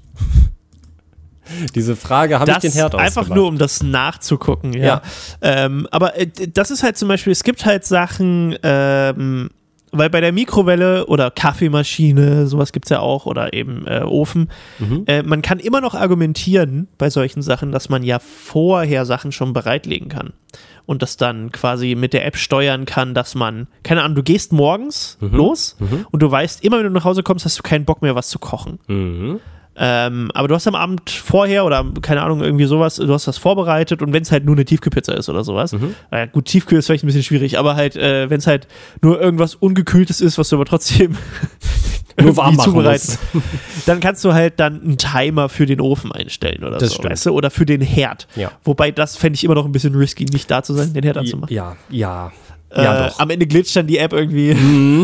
Diese Frage, habe ich den Herd ausgemacht? Einfach nur, um das nachzugucken, ja. Ja. Ähm, aber äh, das ist halt zum Beispiel, es gibt halt Sachen, ähm, weil bei der Mikrowelle oder Kaffeemaschine, sowas gibt es ja auch, oder eben äh, Ofen, Mhm. äh, man kann immer noch argumentieren bei solchen Sachen, dass man ja vorher Sachen schon bereitlegen kann. Und das dann quasi mit der App steuern kann, dass man, keine Ahnung, du gehst morgens Mhm. los Mhm. und du weißt, immer wenn du nach Hause kommst, hast du keinen Bock mehr, was zu kochen. Mhm. Ähm, aber du hast am Abend vorher oder keine Ahnung, irgendwie sowas, du hast das vorbereitet und wenn es halt nur eine Tiefkühlpizza ist oder sowas, Mhm. äh, gut, Tiefkühl ist vielleicht ein bisschen schwierig, aber halt, äh, wenn es halt nur irgendwas Ungekühltes ist, was du aber trotzdem Nur warm irgendwie machen zubereitest, dann kannst du halt dann einen Timer für den Ofen einstellen oder Das so, stimmt. weißt du, oder für den Herd. Ja. Wobei das fände ich immer noch ein bisschen risky, nicht da zu sein, den Herd anzumachen. Ja, ja. Ja, äh, doch. Am Ende glitscht dann die App irgendwie.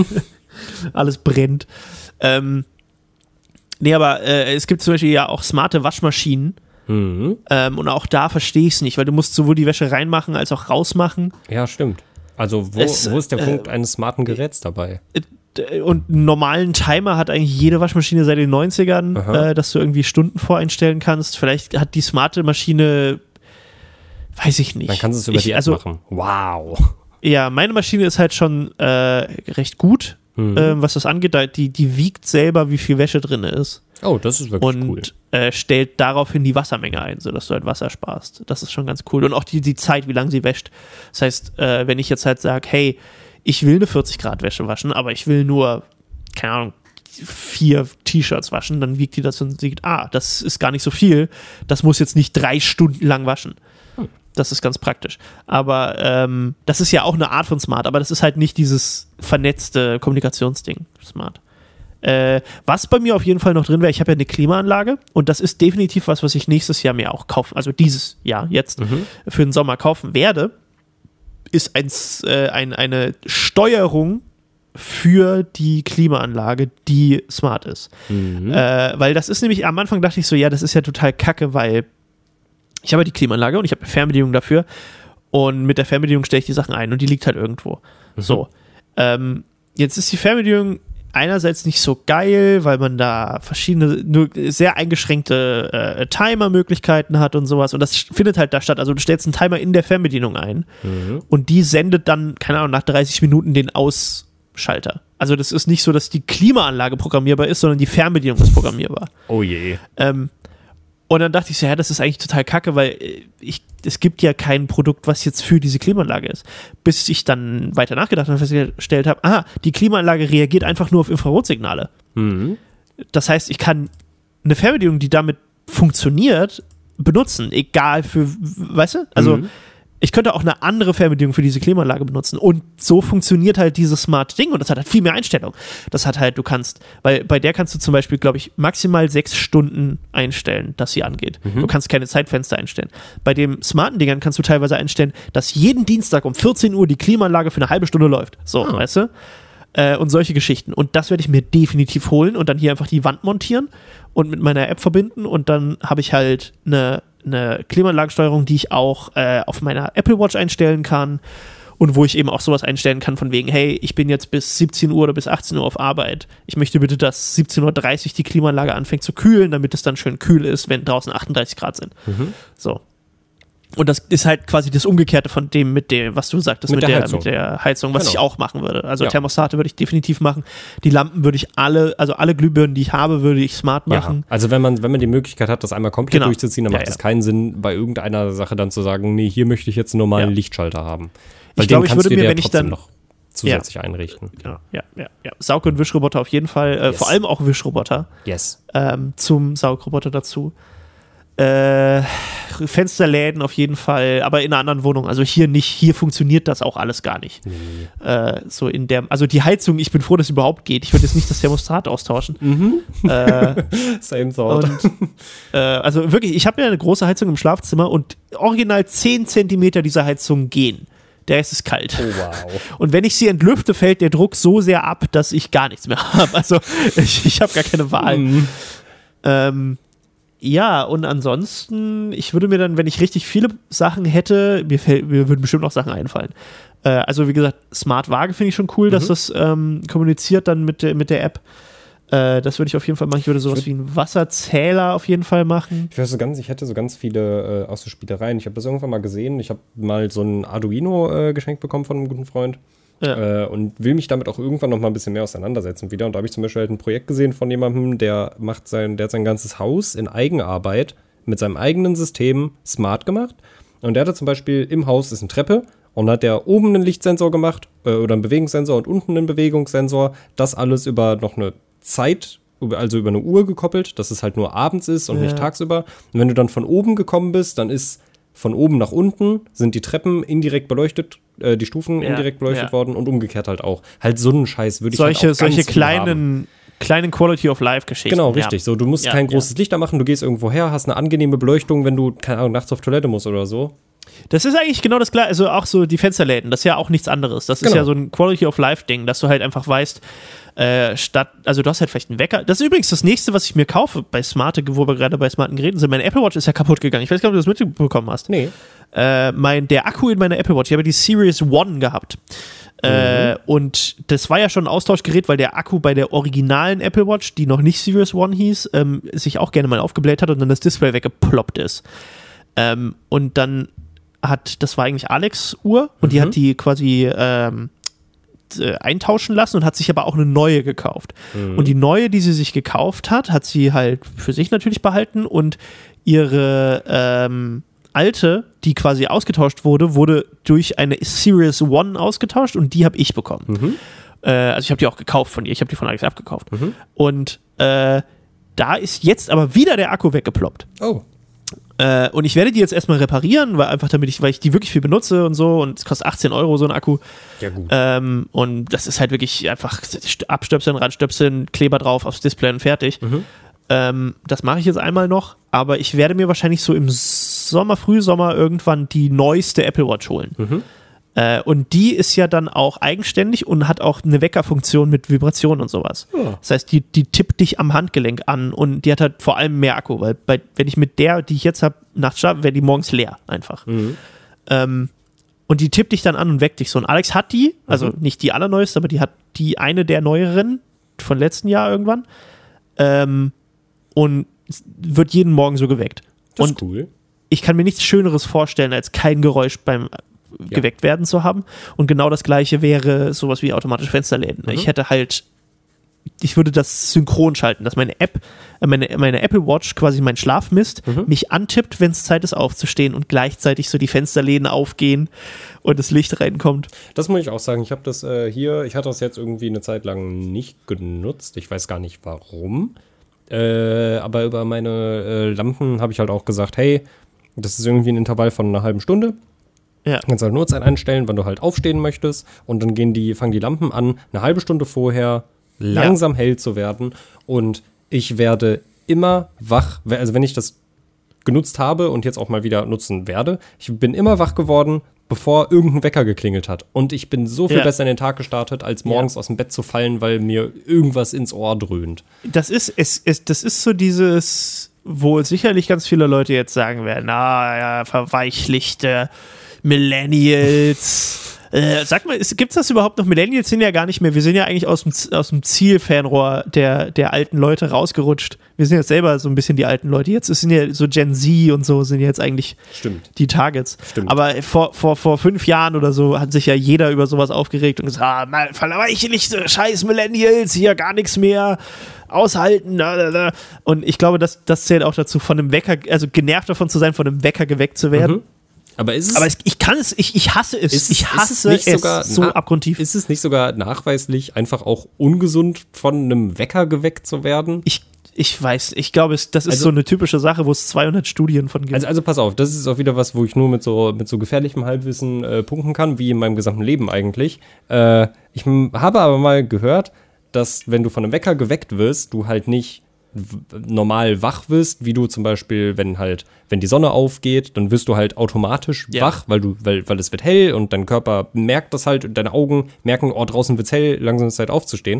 Alles brennt. Ähm, nee, aber äh, es gibt zum Beispiel ja auch smarte Waschmaschinen. Mhm. Ähm, und auch da verstehe ich es nicht, weil du musst sowohl die Wäsche reinmachen als auch rausmachen. Ja, stimmt. Also wo, Es, wo ist der äh, Punkt eines smarten Geräts dabei? Und einen normalen Timer hat eigentlich jede Waschmaschine seit den neunzigern, Aha. äh, dass du irgendwie Stunden voreinstellen kannst. Vielleicht hat die smarte Maschine, weiß ich nicht. Dann kannst du es über ich, die App also, machen. Wow. Ja, meine Maschine ist halt schon äh, recht gut, Mhm. ähm, was das angeht. Da- Die, die wiegt selber, wie viel Wäsche drin ist. Oh, das ist wirklich cool. Und äh, stellt daraufhin die Wassermenge ein, sodass du halt Wasser sparst. Das ist schon ganz cool. Und auch die, die Zeit, wie lange sie wäscht. Das heißt, äh, wenn ich jetzt halt sage, hey, ich will eine vierzig Grad Wäsche waschen, aber ich will nur, keine Ahnung, vier T-Shirts waschen, dann wiegt die das und sieht, ah, das ist gar nicht so viel. Das muss jetzt nicht drei Stunden lang waschen. Das ist ganz praktisch. Aber ähm, das ist ja auch eine Art von Smart, aber das ist halt nicht dieses vernetzte Kommunikationsding. Smart. Äh, was bei mir auf jeden Fall noch drin wäre, ich habe ja eine Klimaanlage und das ist definitiv was, was ich nächstes Jahr mir auch kaufen, also dieses Jahr jetzt Mhm. für den Sommer kaufen werde, ist ein, äh, ein, eine Steuerung für die Klimaanlage, die smart ist. Mhm. Äh, weil das ist nämlich, am Anfang dachte ich so, ja, das ist ja total kacke, weil ich habe die Klimaanlage und ich habe eine Fernbedienung dafür und mit der Fernbedienung stelle ich die Sachen ein und die liegt halt irgendwo. Mhm. So. Ähm, jetzt ist die Fernbedienung einerseits nicht so geil, weil man da verschiedene, nur sehr eingeschränkte äh, Timer-Möglichkeiten hat und sowas und das findet halt da statt. Also du stellst einen Timer in der Fernbedienung ein Mhm. und die sendet dann, keine Ahnung, nach dreißig Minuten den Ausschalter. Also das ist nicht so, dass die Klimaanlage programmierbar ist, sondern die Fernbedienung ist programmierbar. Oh je. Ähm, und dann dachte ich so, ja, das ist eigentlich total kacke, weil äh, ich, es gibt ja kein Produkt, was jetzt für diese Klimaanlage ist. Bis ich dann weiter nachgedacht und festgestellt habe, aha, die Klimaanlage reagiert einfach nur auf Infrarotsignale. Mhm. Das heißt, ich kann eine Fernbedienung, die damit funktioniert, benutzen, egal für, weißt du? Also Mhm. ich könnte auch eine andere Fernbedienung für diese Klimaanlage benutzen und so funktioniert halt dieses smart Ding und das hat halt viel mehr Einstellungen. Das hat halt, du kannst, weil bei der kannst du zum Beispiel, glaube ich, maximal sechs Stunden einstellen, dass sie angeht. Mhm. Du kannst keine Zeitfenster einstellen. Bei den smarten Dingern kannst du teilweise einstellen, dass jeden Dienstag um vierzehn Uhr die Klimaanlage für eine halbe Stunde läuft. So, Ah. weißt du? Äh, und solche Geschichten. Und das werde ich mir definitiv holen und dann hier einfach die Wand montieren und mit meiner App verbinden und dann habe ich halt eine, eine Klimaanlagensteuerung, die ich auch äh, auf meiner Apple Watch einstellen kann und wo ich eben auch sowas einstellen kann von wegen, hey, ich bin jetzt bis siebzehn Uhr oder bis achtzehn Uhr auf Arbeit. Ich möchte bitte, dass siebzehn Uhr dreißig die Klimaanlage anfängt zu kühlen, damit es dann schön kühl ist, wenn draußen achtunddreißig Grad sind. Mhm. So. Und das ist halt quasi das Umgekehrte von dem, mit dem, was du sagtest, Mit mit, der der, Heizung. mit der Heizung, was Genau. ich auch machen würde. Also Ja. Thermostate würde ich definitiv machen. Die Lampen würde ich alle, also alle Glühbirnen, die ich habe, würde ich smart machen. Ja, also wenn man, wenn man die Möglichkeit hat, das einmal komplett Genau. durchzuziehen, dann Ja, macht es ja. keinen Sinn, bei irgendeiner Sache dann zu sagen, nee, hier möchte ich jetzt einen normalen Ja. Lichtschalter haben. Ich den glaube, ich kannst würde du dir mir, ja wenn ich trotzdem dann- noch zusätzlich einrichten. Genau. Ja, ja, ja. Saug- und Wischroboter auf jeden Fall. Äh, Yes. Vor allem auch Wischroboter Yes. ähm, zum Saugroboter dazu. Äh, Fensterläden auf jeden Fall, aber in einer anderen Wohnung. Also hier nicht, hier funktioniert das auch alles gar nicht. Nee. Äh, so in der, also die Heizung, ich bin froh, dass es überhaupt geht. Ich würde jetzt nicht das Thermostat austauschen. Äh, Same thought. und äh, also wirklich, ich habe ja eine große Heizung im Schlafzimmer und original zehn Zentimeter dieser Heizung gehen. Der Rest ist kalt. Oh, wow. Und wenn ich sie entlüfte, fällt der Druck so sehr ab, dass ich gar nichts mehr habe. Also ich, ich habe gar keine Wahl. Mhm. Ähm, Ja, und ansonsten, ich würde mir dann, wenn ich richtig viele Sachen hätte, mir, fällt, mir würden bestimmt noch Sachen einfallen. Äh, also wie gesagt, Smart Waage finde ich schon cool, mhm. dass das ähm, kommuniziert dann mit, der, mit der App. Äh, das würde ich auf jeden Fall machen. Ich würde sowas ich würd, wie einen Wasserzähler auf jeden Fall machen. Ich weiß so ganz, ich hätte so ganz viele äh, auch so Spielereien. Ich habe das irgendwann mal gesehen. Ich habe mal so ein Arduino äh, geschenkt bekommen von einem guten Freund. Ja. Äh, und will mich damit auch irgendwann noch mal ein bisschen mehr auseinandersetzen wieder. Und da habe ich zum Beispiel halt ein Projekt gesehen von jemandem, der macht sein, der hat sein ganzes Haus in Eigenarbeit mit seinem eigenen System smart gemacht. Und der hatte zum Beispiel im Haus ist eine Treppe und hat der oben einen Lichtsensor gemacht äh, oder einen Bewegungssensor und unten einen Bewegungssensor. Das alles über noch eine Zeit, also über eine Uhr gekoppelt, dass es halt nur abends ist und ja. nicht tagsüber. Und wenn du dann von oben gekommen bist, dann ist von oben nach unten sind die Treppen indirekt beleuchtet, äh, die Stufen ja, indirekt beleuchtet ja. worden und umgekehrt halt auch. Halt so einen Scheiß würde ich solche, halt auch ganz Solche kleinen, kleinen Quality-of-Life-Geschichten. Genau, richtig. Ja. So, du musst ja, kein großes ja. Licht da machen, du gehst irgendwo her, hast eine angenehme Beleuchtung, wenn du, keine Ahnung, nachts auf Toilette musst oder so. Das ist eigentlich genau das Gleiche, also auch so die Fensterläden, das ist ja auch nichts anderes. Das genau. ist ja so ein Quality-of-Life-Ding, dass du halt einfach weißt, äh, statt, also du hast halt vielleicht einen Wecker. Das ist übrigens das nächste, was ich mir kaufe bei smarte, wo wir gerade bei smarten Geräten sind. Meine Apple Watch ist ja kaputt gegangen. Ich weiß gar nicht, ob du das mitbekommen hast. Nee. Äh, mein, der Akku in meiner Apple Watch, ich habe die Series One gehabt. Mhm. Äh, und das war ja schon ein Austauschgerät, weil der Akku bei der originalen Apple Watch, die noch nicht Series One hieß, ähm, sich auch gerne mal aufgebläht hat und dann das Display weggeploppt ist. Ähm, und dann hat, das war eigentlich Alex' Uhr und mhm. die hat die quasi ähm, eintauschen lassen und hat sich aber auch eine neue gekauft. Mhm. Und die neue, die sie sich gekauft hat, hat sie halt für sich natürlich behalten und ihre ähm, alte, die quasi ausgetauscht wurde, wurde durch eine Series One ausgetauscht und die habe ich bekommen. Mhm. Äh, also ich habe die auch gekauft von ihr, ich habe die von Alex abgekauft. Mhm. Und äh, da ist jetzt aber wieder der Akku weggeploppt. Oh. Äh, und ich werde die jetzt erstmal reparieren, weil einfach damit ich, weil ich die wirklich viel benutze und so und es kostet achtzehn Euro so ein Akku. Ja gut. Ähm, und das ist halt wirklich einfach abstöpseln, ranstöpseln, Kleber drauf aufs Display und fertig. Mhm. Ähm, das mache ich jetzt einmal noch, aber ich werde mir wahrscheinlich so im Sommer, Frühsommer irgendwann die neueste Apple Watch holen. Mhm. Äh, und die ist ja dann auch eigenständig und hat auch eine Weckerfunktion mit Vibration und sowas. Ja. Das heißt, die, die tippt dich am Handgelenk an und die hat halt vor allem mehr Akku, weil bei, wenn ich mit der, die ich jetzt habe, nachts schlafe, wäre die morgens leer einfach. Mhm. Ähm, und die tippt dich dann an und weckt dich so. Und Alex hat die, also mhm. nicht die allerneueste, aber die hat die eine der neueren von letzten Jahr irgendwann. Ähm, und wird jeden Morgen so geweckt. Das und ist cool. Ich kann mir nichts Schöneres vorstellen, als kein Geräusch beim ja. geweckt werden zu haben. Und genau das Gleiche wäre sowas wie automatische Fensterläden. Mhm. Ich hätte halt, ich würde das synchron schalten, dass meine App, meine, meine Apple Watch quasi meinen Schlaf misst, mhm. mich antippt, wenn es Zeit ist aufzustehen und gleichzeitig so die Fensterläden aufgehen und das Licht reinkommt. Das muss ich auch sagen. Ich habe das äh, hier, ich hatte das jetzt irgendwie eine Zeit lang nicht genutzt. Ich weiß gar nicht warum. Äh, aber über meine äh, Lampen habe ich halt auch gesagt, hey, das ist irgendwie ein Intervall von einer halben Stunde. Ja. Du kannst halt Uhrzeit einstellen, wann du halt aufstehen möchtest. Und dann gehen die, fangen die Lampen an, eine halbe Stunde vorher langsam ja. hell zu werden. Und ich werde immer wach, also wenn ich das genutzt habe und jetzt auch mal wieder nutzen werde, ich bin immer wach geworden, bevor irgendein Wecker geklingelt hat. Und ich bin so viel ja. besser in den Tag gestartet, als morgens ja. aus dem Bett zu fallen, weil mir irgendwas ins Ohr dröhnt. Das ist, es, es, das ist so dieses, wo sicherlich ganz viele Leute jetzt sagen werden, na ja, verweichlichte Millennials. Äh, sag mal, gibt es das überhaupt noch? Millennials sind ja gar nicht mehr, wir sind ja eigentlich aus dem, aus dem Zielfernrohr der, der alten Leute rausgerutscht. Wir sind jetzt selber so ein bisschen die alten Leute. Jetzt sind ja so Gen Z und so sind jetzt eigentlich Stimmt. die Targets. Stimmt. Aber vor, vor, vor fünf Jahren oder so hat sich ja jeder über sowas aufgeregt und gesagt, ah, mal verweichlichte scheiß Millennials, hier gar nichts mehr aushalten. Und ich glaube, das, das zählt auch dazu, von einem Wecker, also genervt davon zu sein, von einem Wecker geweckt zu werden. Mhm. Aber ist es. Aber es, ich kann es, ich, ich hasse es. Ist, ich hasse ist es, nicht es sogar so na, abgrundtief. Ist es nicht sogar nachweislich einfach auch ungesund, von einem Wecker geweckt zu werden? Ich, ich weiß, ich glaube, es, das ist also, so eine typische Sache, wo es zweihundert Studien von gibt. Also, also pass auf, das ist auch wieder was, wo ich nur mit so, mit so gefährlichem Halbwissen äh, punkten kann, wie in meinem gesamten Leben eigentlich. Äh, ich m- habe aber mal gehört, dass wenn du von einem Wecker geweckt wirst, du halt nicht normal wach wirst, wie du zum Beispiel, wenn halt, wenn die Sonne aufgeht, dann wirst du halt automatisch ja. wach, weil du, weil, weil es wird hell und dein Körper merkt das halt und deine Augen merken, oh, draußen wird's hell, langsam ist es Zeit aufzustehen.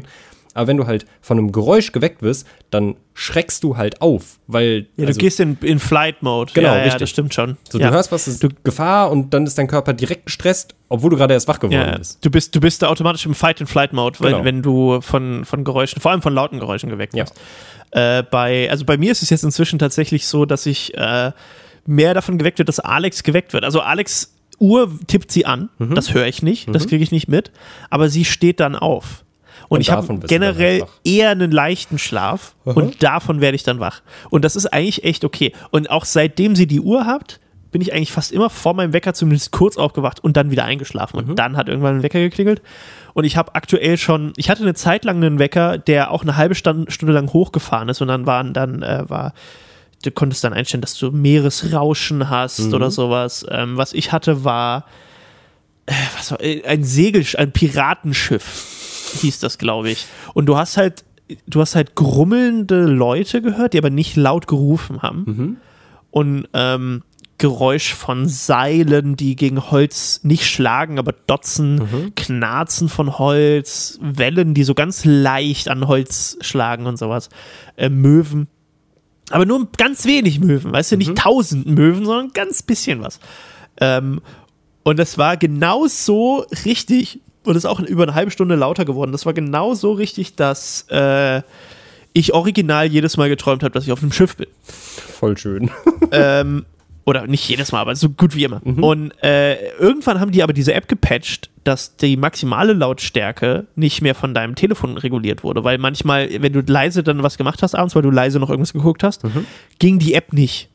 Aber wenn du halt von einem Geräusch geweckt wirst, dann schreckst du halt auf, weil Ja, also, du gehst in, in Flight-Mode. Genau, ja, ja, richtig. das stimmt schon. so, ja. du hörst was, es ist Du- Gefahr und dann ist dein Körper direkt gestresst, obwohl du gerade erst wach geworden Ja, bist. du bist, du bist da automatisch im Fight-and-Flight-Mode, wenn, Genau. wenn du von, von Geräuschen, vor allem von lauten Geräuschen geweckt Ja. wirst. Äh, bei, also bei mir ist es jetzt inzwischen tatsächlich so, dass ich äh, mehr davon geweckt wird, dass Alex geweckt wird. Also Alex Uhr tippt sie an, Mhm. das höre ich nicht, das kriege ich nicht mit, aber sie steht dann auf. Und, Und ich habe davon bist du dann generell halt wach. eher einen leichten Schlaf und davon werde ich dann wach. Und das ist eigentlich echt okay. Und auch seitdem sie die Uhr habt, bin ich eigentlich fast immer vor meinem Wecker zumindest kurz aufgewacht und dann wieder eingeschlafen. Und dann hat irgendwann ein Wecker geklingelt. Und ich habe aktuell schon, ich hatte eine Zeit lang einen Wecker, der auch eine halbe Stunde, Stunde lang hochgefahren ist. Und dann waren dann, äh, war, du konntest dann einstellen, dass du Meeresrauschen hast oder sowas. Ähm, was ich hatte, war, äh, was war äh, ein Segel, ein Piratenschiff hieß das, glaube ich. Und du hast halt, du hast halt grummelnde Leute gehört, die aber nicht laut gerufen haben. Und ähm, Geräusch von Seilen, die gegen Holz nicht schlagen, aber dotzen, Knarzen von Holz, Wellen, die so ganz leicht an Holz schlagen und sowas. Äh, Möwen. Aber nur ganz wenig Möwen, weißt du, nicht tausend Möwen, sondern ganz bisschen was. Ähm, und das war genau so richtig, und ist auch über eine halbe Stunde lauter geworden. Das war genau so richtig, dass äh, ich original jedes Mal geträumt habe, dass ich auf einem Schiff bin. Voll schön. ähm, oder nicht jedes Mal, aber so gut wie immer. Und äh, irgendwann haben die aber diese App gepatcht, dass die maximale Lautstärke nicht mehr von deinem Telefon reguliert wurde. Weil manchmal, wenn du leise dann was gemacht hast abends, weil du leise noch irgendwas geguckt hast, ging die App nicht.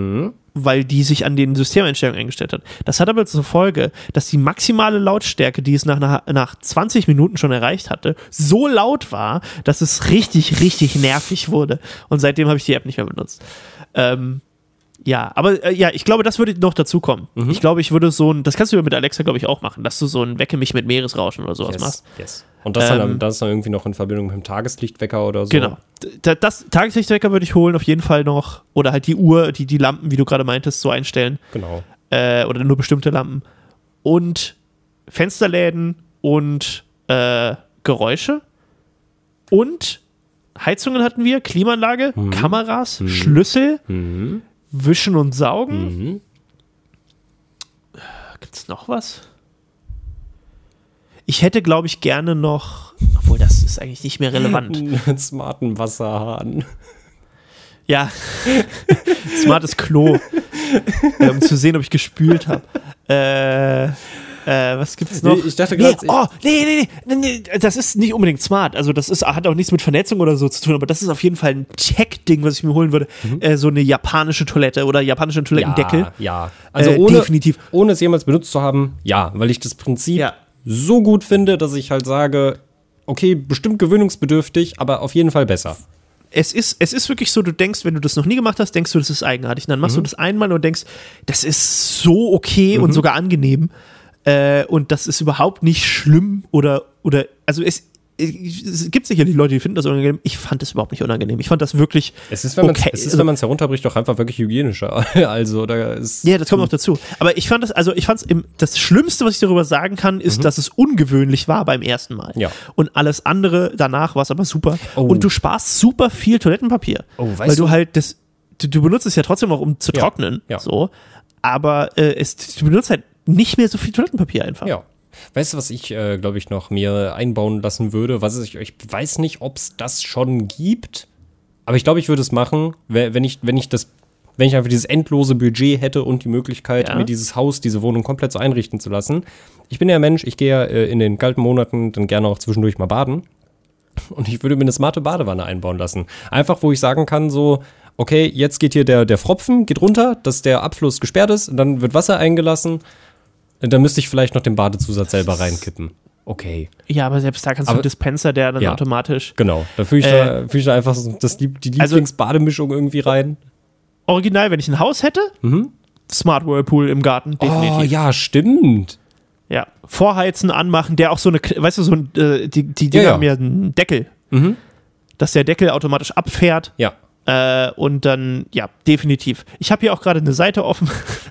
Weil die sich an den Systemeinstellungen eingestellt hat. Das hat aber zur Folge, dass die maximale Lautstärke, die es nach, nach, nach zwanzig Minuten schon erreicht hatte, so laut war, dass es richtig, richtig nervig wurde. Und seitdem habe ich die App nicht mehr benutzt. Ähm, ja, aber äh, ja, ich glaube, das würde noch dazu kommen. Mhm. Ich glaube, ich würde so ein, das kannst du ja mit Alexa, glaube ich, auch machen, dass du so ein Wecke mich mit Meeresrauschen oder sowas Yes, machst. yes. Und das, dann, Ähm, das dann irgendwie noch in Verbindung mit dem Tageslichtwecker oder so. Genau. Das, das Tageslichtwecker würde ich holen, auf jeden Fall noch. Oder halt die Uhr, die, die Lampen, wie du gerade meintest, so einstellen. Genau. Äh, oder nur bestimmte Lampen. Und Fensterläden und äh, Geräusche. Und Heizungen hatten wir, Klimaanlage, Kameras, Schlüssel, Mhm. Wischen und Saugen. Mhm. Gibt's noch was? Ich hätte, glaube ich, gerne noch, obwohl das ist eigentlich nicht mehr relevant. Einen smarten Wasserhahn. Ja, smartes Klo, äh, um zu sehen, ob ich gespült habe. Äh, äh, was gibt's noch? Nee, ich dachte nee, gerade- oh, nee, nee, nee, nee, nee, das ist nicht unbedingt smart. Also das ist, hat auch nichts mit Vernetzung oder so zu tun, aber das ist auf jeden Fall ein Tech-Ding, was ich mir holen würde. Äh, so eine japanische Toilette oder japanische Toilettendeckel. Ja, ja. Also Äh, ohne, definitiv. ohne es jemals benutzt zu haben, ja, weil ich das Prinzip Ja. so gut finde, dass ich halt sage, okay, bestimmt gewöhnungsbedürftig, aber auf jeden Fall besser. Es ist, es ist wirklich so, du denkst, wenn du das noch nie gemacht hast, denkst du, das ist eigenartig. Und dann machst du das einmal und denkst, das ist so okay und sogar angenehm. Äh, und das ist überhaupt nicht schlimm oder, oder also es, es gibt sicherlich Leute, die finden das unangenehm. Ich fand das überhaupt nicht unangenehm. Ich fand das wirklich Es ist, wenn man es okay. es ist, wenn man es herunterbricht, doch einfach wirklich hygienischer. Also, da ist. Ja, das kommt noch dazu. Aber ich fand das, also ich fand es, das Schlimmste, was ich darüber sagen kann, ist, dass es ungewöhnlich war beim ersten Mal. Ja. Und alles andere danach war es aber super. Oh. Und du sparst super viel Toilettenpapier. Oh, weißt weil du du- halt das, du, du benutzt es ja trotzdem auch, um zu Ja. trocknen. Ja. So. Aber äh, es, du benutzt halt nicht mehr so viel Toilettenpapier einfach. Ja. Weißt du, was ich, äh, glaube ich, noch mir einbauen lassen würde? Was ich, ich weiß nicht, ob es das schon gibt, aber ich glaube, ich würde es machen, we- wenn ich, wenn ich das, wenn ich einfach dieses endlose Budget hätte und die Möglichkeit, Ja. mir dieses Haus, diese Wohnung komplett so einrichten zu lassen. Ich bin ja ein Mensch, ich gehe ja äh, in den kalten Monaten dann gerne auch zwischendurch mal baden. Und ich würde mir eine smarte Badewanne einbauen lassen. Einfach, wo ich sagen kann, so, okay, jetzt geht hier der, der Pfropfen, geht runter, dass der Abfluss gesperrt ist, und dann wird Wasser eingelassen. Dann müsste ich vielleicht noch den Badezusatz selber reinkippen. Okay. Ja, aber selbst da kannst du Aber- einen Dispenser, der dann Ja. automatisch. Genau. Da fühle ich, Äh, da, fühl ich da einfach so das, Lieb- die Also- Lieblingsbademischung irgendwie rein. Original, wenn ich ein Haus hätte, Smart Whirlpool im Garten, definitiv. Oh, ja, stimmt. Ja, vorheizen, anmachen, der auch so eine, weißt du, so ein, äh, die, die Dinger Ja, ja. haben ja einen Deckel, dass der Deckel automatisch abfährt Ja. äh, und dann, ja, definitiv. Ich habe hier auch gerade eine Seite offen,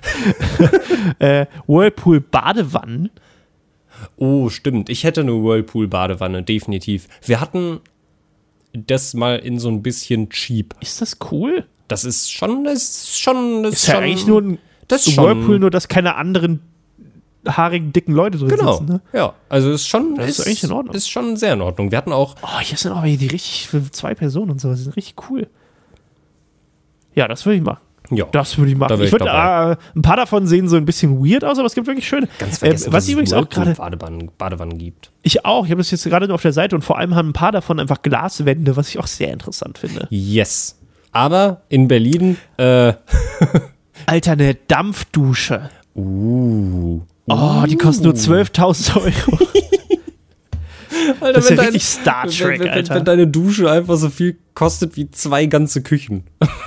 äh, Whirlpool Badewannen. Oh, stimmt. Ich hätte eine Whirlpool-Badewanne, definitiv. Wir hatten das mal in so ein bisschen cheap. Ist das cool? Das ist schon, das ist schon, das Ist ist ja schon, eigentlich nur ein das ist schon, Whirlpool, nur dass keine anderen haarigen, dicken Leute drin genau, sitzen. Ne? ja, also ist schon, Das ist ist, eigentlich in Ordnung. ist schon sehr in Ordnung. Wir hatten auch, Oh, hier sind aber die richtig für zwei Personen und so. Die sind richtig cool. Ja, das würde ich machen. ja, Das würde ich machen. Da wär Ich ich würde, dabei. äh, ein paar davon sehen so ein bisschen weird aus, aber es gibt wirklich schöne. ganz Äh, vergessen, was dass übrigens es auch gerade, Badewannen, Badewannen gibt. ich auch, ich habe das jetzt gerade nur auf der Seite und vor allem haben ein paar davon einfach Glaswände, was ich auch sehr interessant finde. Yes. Aber in Berlin, äh, Alter, eine Dampfdusche. uh. Oh, die kosten nur zwölftausend Euro. Alter, Das ist ja dein- richtig Star Trek, wenn, wenn, Alter. Wenn deine Dusche einfach so viel kostet wie zwei ganze Küchen.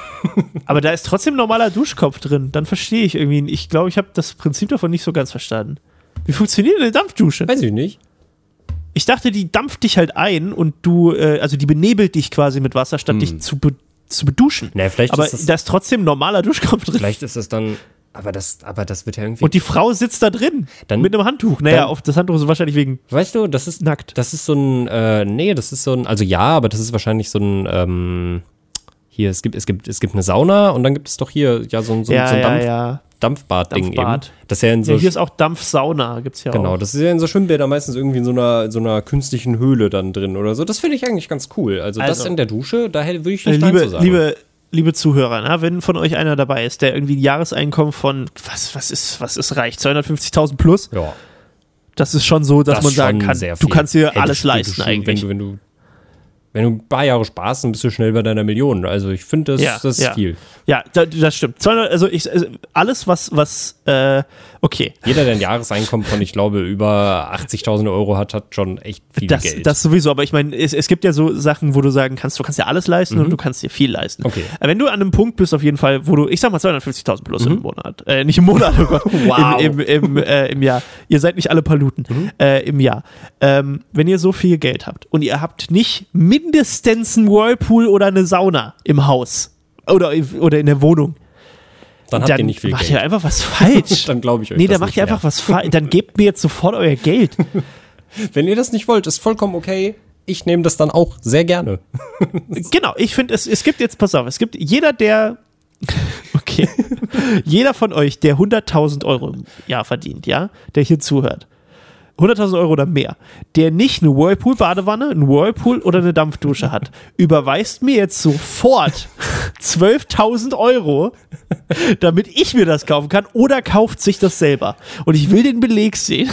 Aber da ist trotzdem ein normaler Duschkopf drin. Dann verstehe ich irgendwie. Ich glaube, ich habe das Prinzip davon nicht so ganz verstanden. Wie funktioniert eine Dampfdusche? Weiß ich nicht. Ich dachte, die dampft dich halt ein und du, äh, also die benebelt dich quasi mit Wasser, statt dich zu, be zu beduschen. Na, vielleicht Aber ist das, da ist trotzdem ein normaler Duschkopf drin. vielleicht ist das dann, aber das, aber das wird ja irgendwie. Und die Frau sitzt da drin. Dann- mit einem Handtuch. Naja, dann- auf das Handtuch ist wahrscheinlich wegen weißt du, das ist nackt. Das ist so ein, äh, nee, das ist so ein, also ja, aber das ist wahrscheinlich so ein, ähm, hier, es gibt, es gibt, es gibt eine Sauna und dann gibt es doch hier, ja, so ein, so ein, Ja, so ein ja, Dampf, ja. Dampfbad-Ding Dampfbad. eben. Das ist ja in so, Ja, hier ist auch Dampfsauna, gibt's ja genau, auch. das ist ja in so Schwimmbädern meistens irgendwie in so einer, in so einer künstlichen Höhle dann drin oder so. Das finde ich eigentlich ganz cool. Also, das Also. in der Dusche, da hätte- würde ich Äh, nicht Nein liebe, zu sagen. liebe, liebe Zuhörer, na, wenn von euch einer dabei ist, der irgendwie ein Jahreseinkommen von, was, was ist, was ist reich, zweihundertfünfzigtausend plus, ja, das ist schon so, dass das man sagen schon kann, sehr du viel. kannst dir Hättest alles du leisten schon, eigentlich. Wenn du, wenn du, wenn du ein paar Jahre sparst, dann bist du schnell bei deiner Million. Also, ich finde, das, Ja, das ist ja. viel. Ja, da, das stimmt. zweihundert, also ich, also alles, was, was, äh, okay. Jeder, der ein Jahreseinkommen von, ich glaube, über achtzigtausend Euro hat, hat schon echt viel Das, Geld. das sowieso, aber ich meine, es, es gibt ja so Sachen, wo du sagen kannst, du kannst dir alles leisten und du kannst dir viel leisten. Okay. Aber wenn du an einem Punkt bist, auf jeden Fall, wo du, ich sag mal zweihundertfünfzigtausend plus im Monat, äh, nicht im Monat, oh Gott, Wow. im, im, im, äh, im Jahr. Ihr seid nicht alle Paluten, äh, im Jahr. Ähm, wenn ihr so viel Geld habt und ihr habt nicht mindestens einen Whirlpool oder eine Sauna im Haus oder, oder in der Wohnung, dann habt dann ihr nicht viel macht Geld. ihr einfach was falsch. Dann glaube ich euch Nee, das dann macht nicht ihr mehr. einfach was falsch. Dann gebt mir jetzt sofort euer Geld. Wenn ihr das nicht wollt, ist vollkommen okay. Ich nehme das dann auch sehr gerne. Genau, ich finde, es, es gibt jetzt, pass auf, es gibt jeder, der, okay, jeder von euch, der hunderttausend Euro im Jahr verdient, ja, der hier zuhört, hunderttausend Euro oder mehr, der nicht eine Whirlpool-Badewanne, einen Whirlpool oder eine Dampfdusche hat, überweist mir jetzt sofort zwölftausend Euro, damit ich mir das kaufen kann, oder kauft sich das selber. Und ich will den Beleg sehen.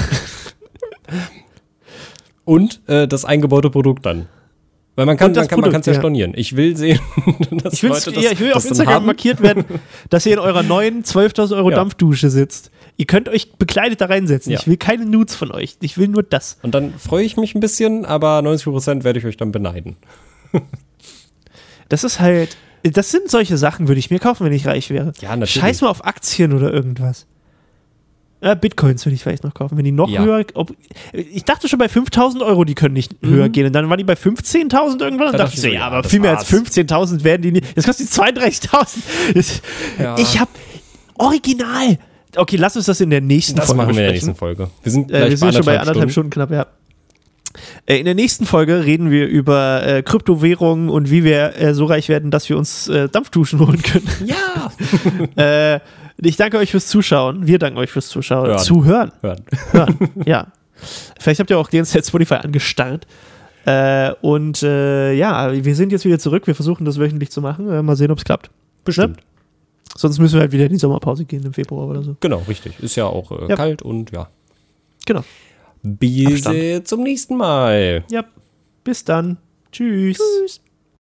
Und äh, das eingebaute Produkt dann. Weil man kann Und das man kann man Produkt, kann's ja ja. stornieren. Ich will sehen, dass Ich, will's, Leute das, ja, ich will auf das dann Instagram haben. markiert werden, dass ihr in eurer neuen zwölftausend Euro Ja. Dampfdusche sitzt. Ihr könnt euch bekleidet da reinsetzen. Ja. Ich will keine Nudes von euch. Ich will nur das. Und dann freue ich mich ein bisschen, aber neunzig Prozent werde ich euch dann beneiden. Das ist halt, das sind solche Sachen, würde ich mir kaufen, wenn ich reich wäre. Ja, natürlich. Scheiß mal auf Aktien oder irgendwas. Ja, Bitcoins würde ich vielleicht noch kaufen, wenn die noch Ja. höher. Ob, ich dachte schon bei fünftausend Euro, die können nicht höher gehen. Und dann waren die bei fünfzehntausend irgendwann. Und Da dachte dachte ich so, ich so, ja, ja, aber das viel mehr als war's. fünfzehntausend werden die nicht. Das kostet zweiunddreißigtausend. Das- Ja. Ich habe original. Okay, lass uns das in der nächsten Das Folge machen wir in der besprechen. nächsten Folge. Wir sind, Äh, gleich wir sind bei schon bei anderthalb anderthalb Stunden, knapp, ja. Äh, in der nächsten Folge reden wir über äh, Kryptowährungen und wie wir äh, so reich werden, dass wir uns äh, Dampfduschen holen können. Ja! äh, ich danke euch fürs Zuschauen. Wir danken euch fürs Zuschauen. Hören. Zuhören. Hören. Hören. Ja. Vielleicht habt ihr auch die ganze Zeit Spotify angestarrt. Äh, und äh, ja, wir sind jetzt wieder zurück. Wir versuchen das wöchentlich zu machen. Äh, mal sehen, ob es klappt. Bestimmt. Ne? Sonst müssen wir halt wieder in die Sommerpause gehen im Februar oder so. Genau, richtig. Ist ja auch äh, Ja. kalt und ja. Genau. Bis Abstand. äh, zum nächsten Mal. Ja. Bis dann. Tschüss. Tschüss.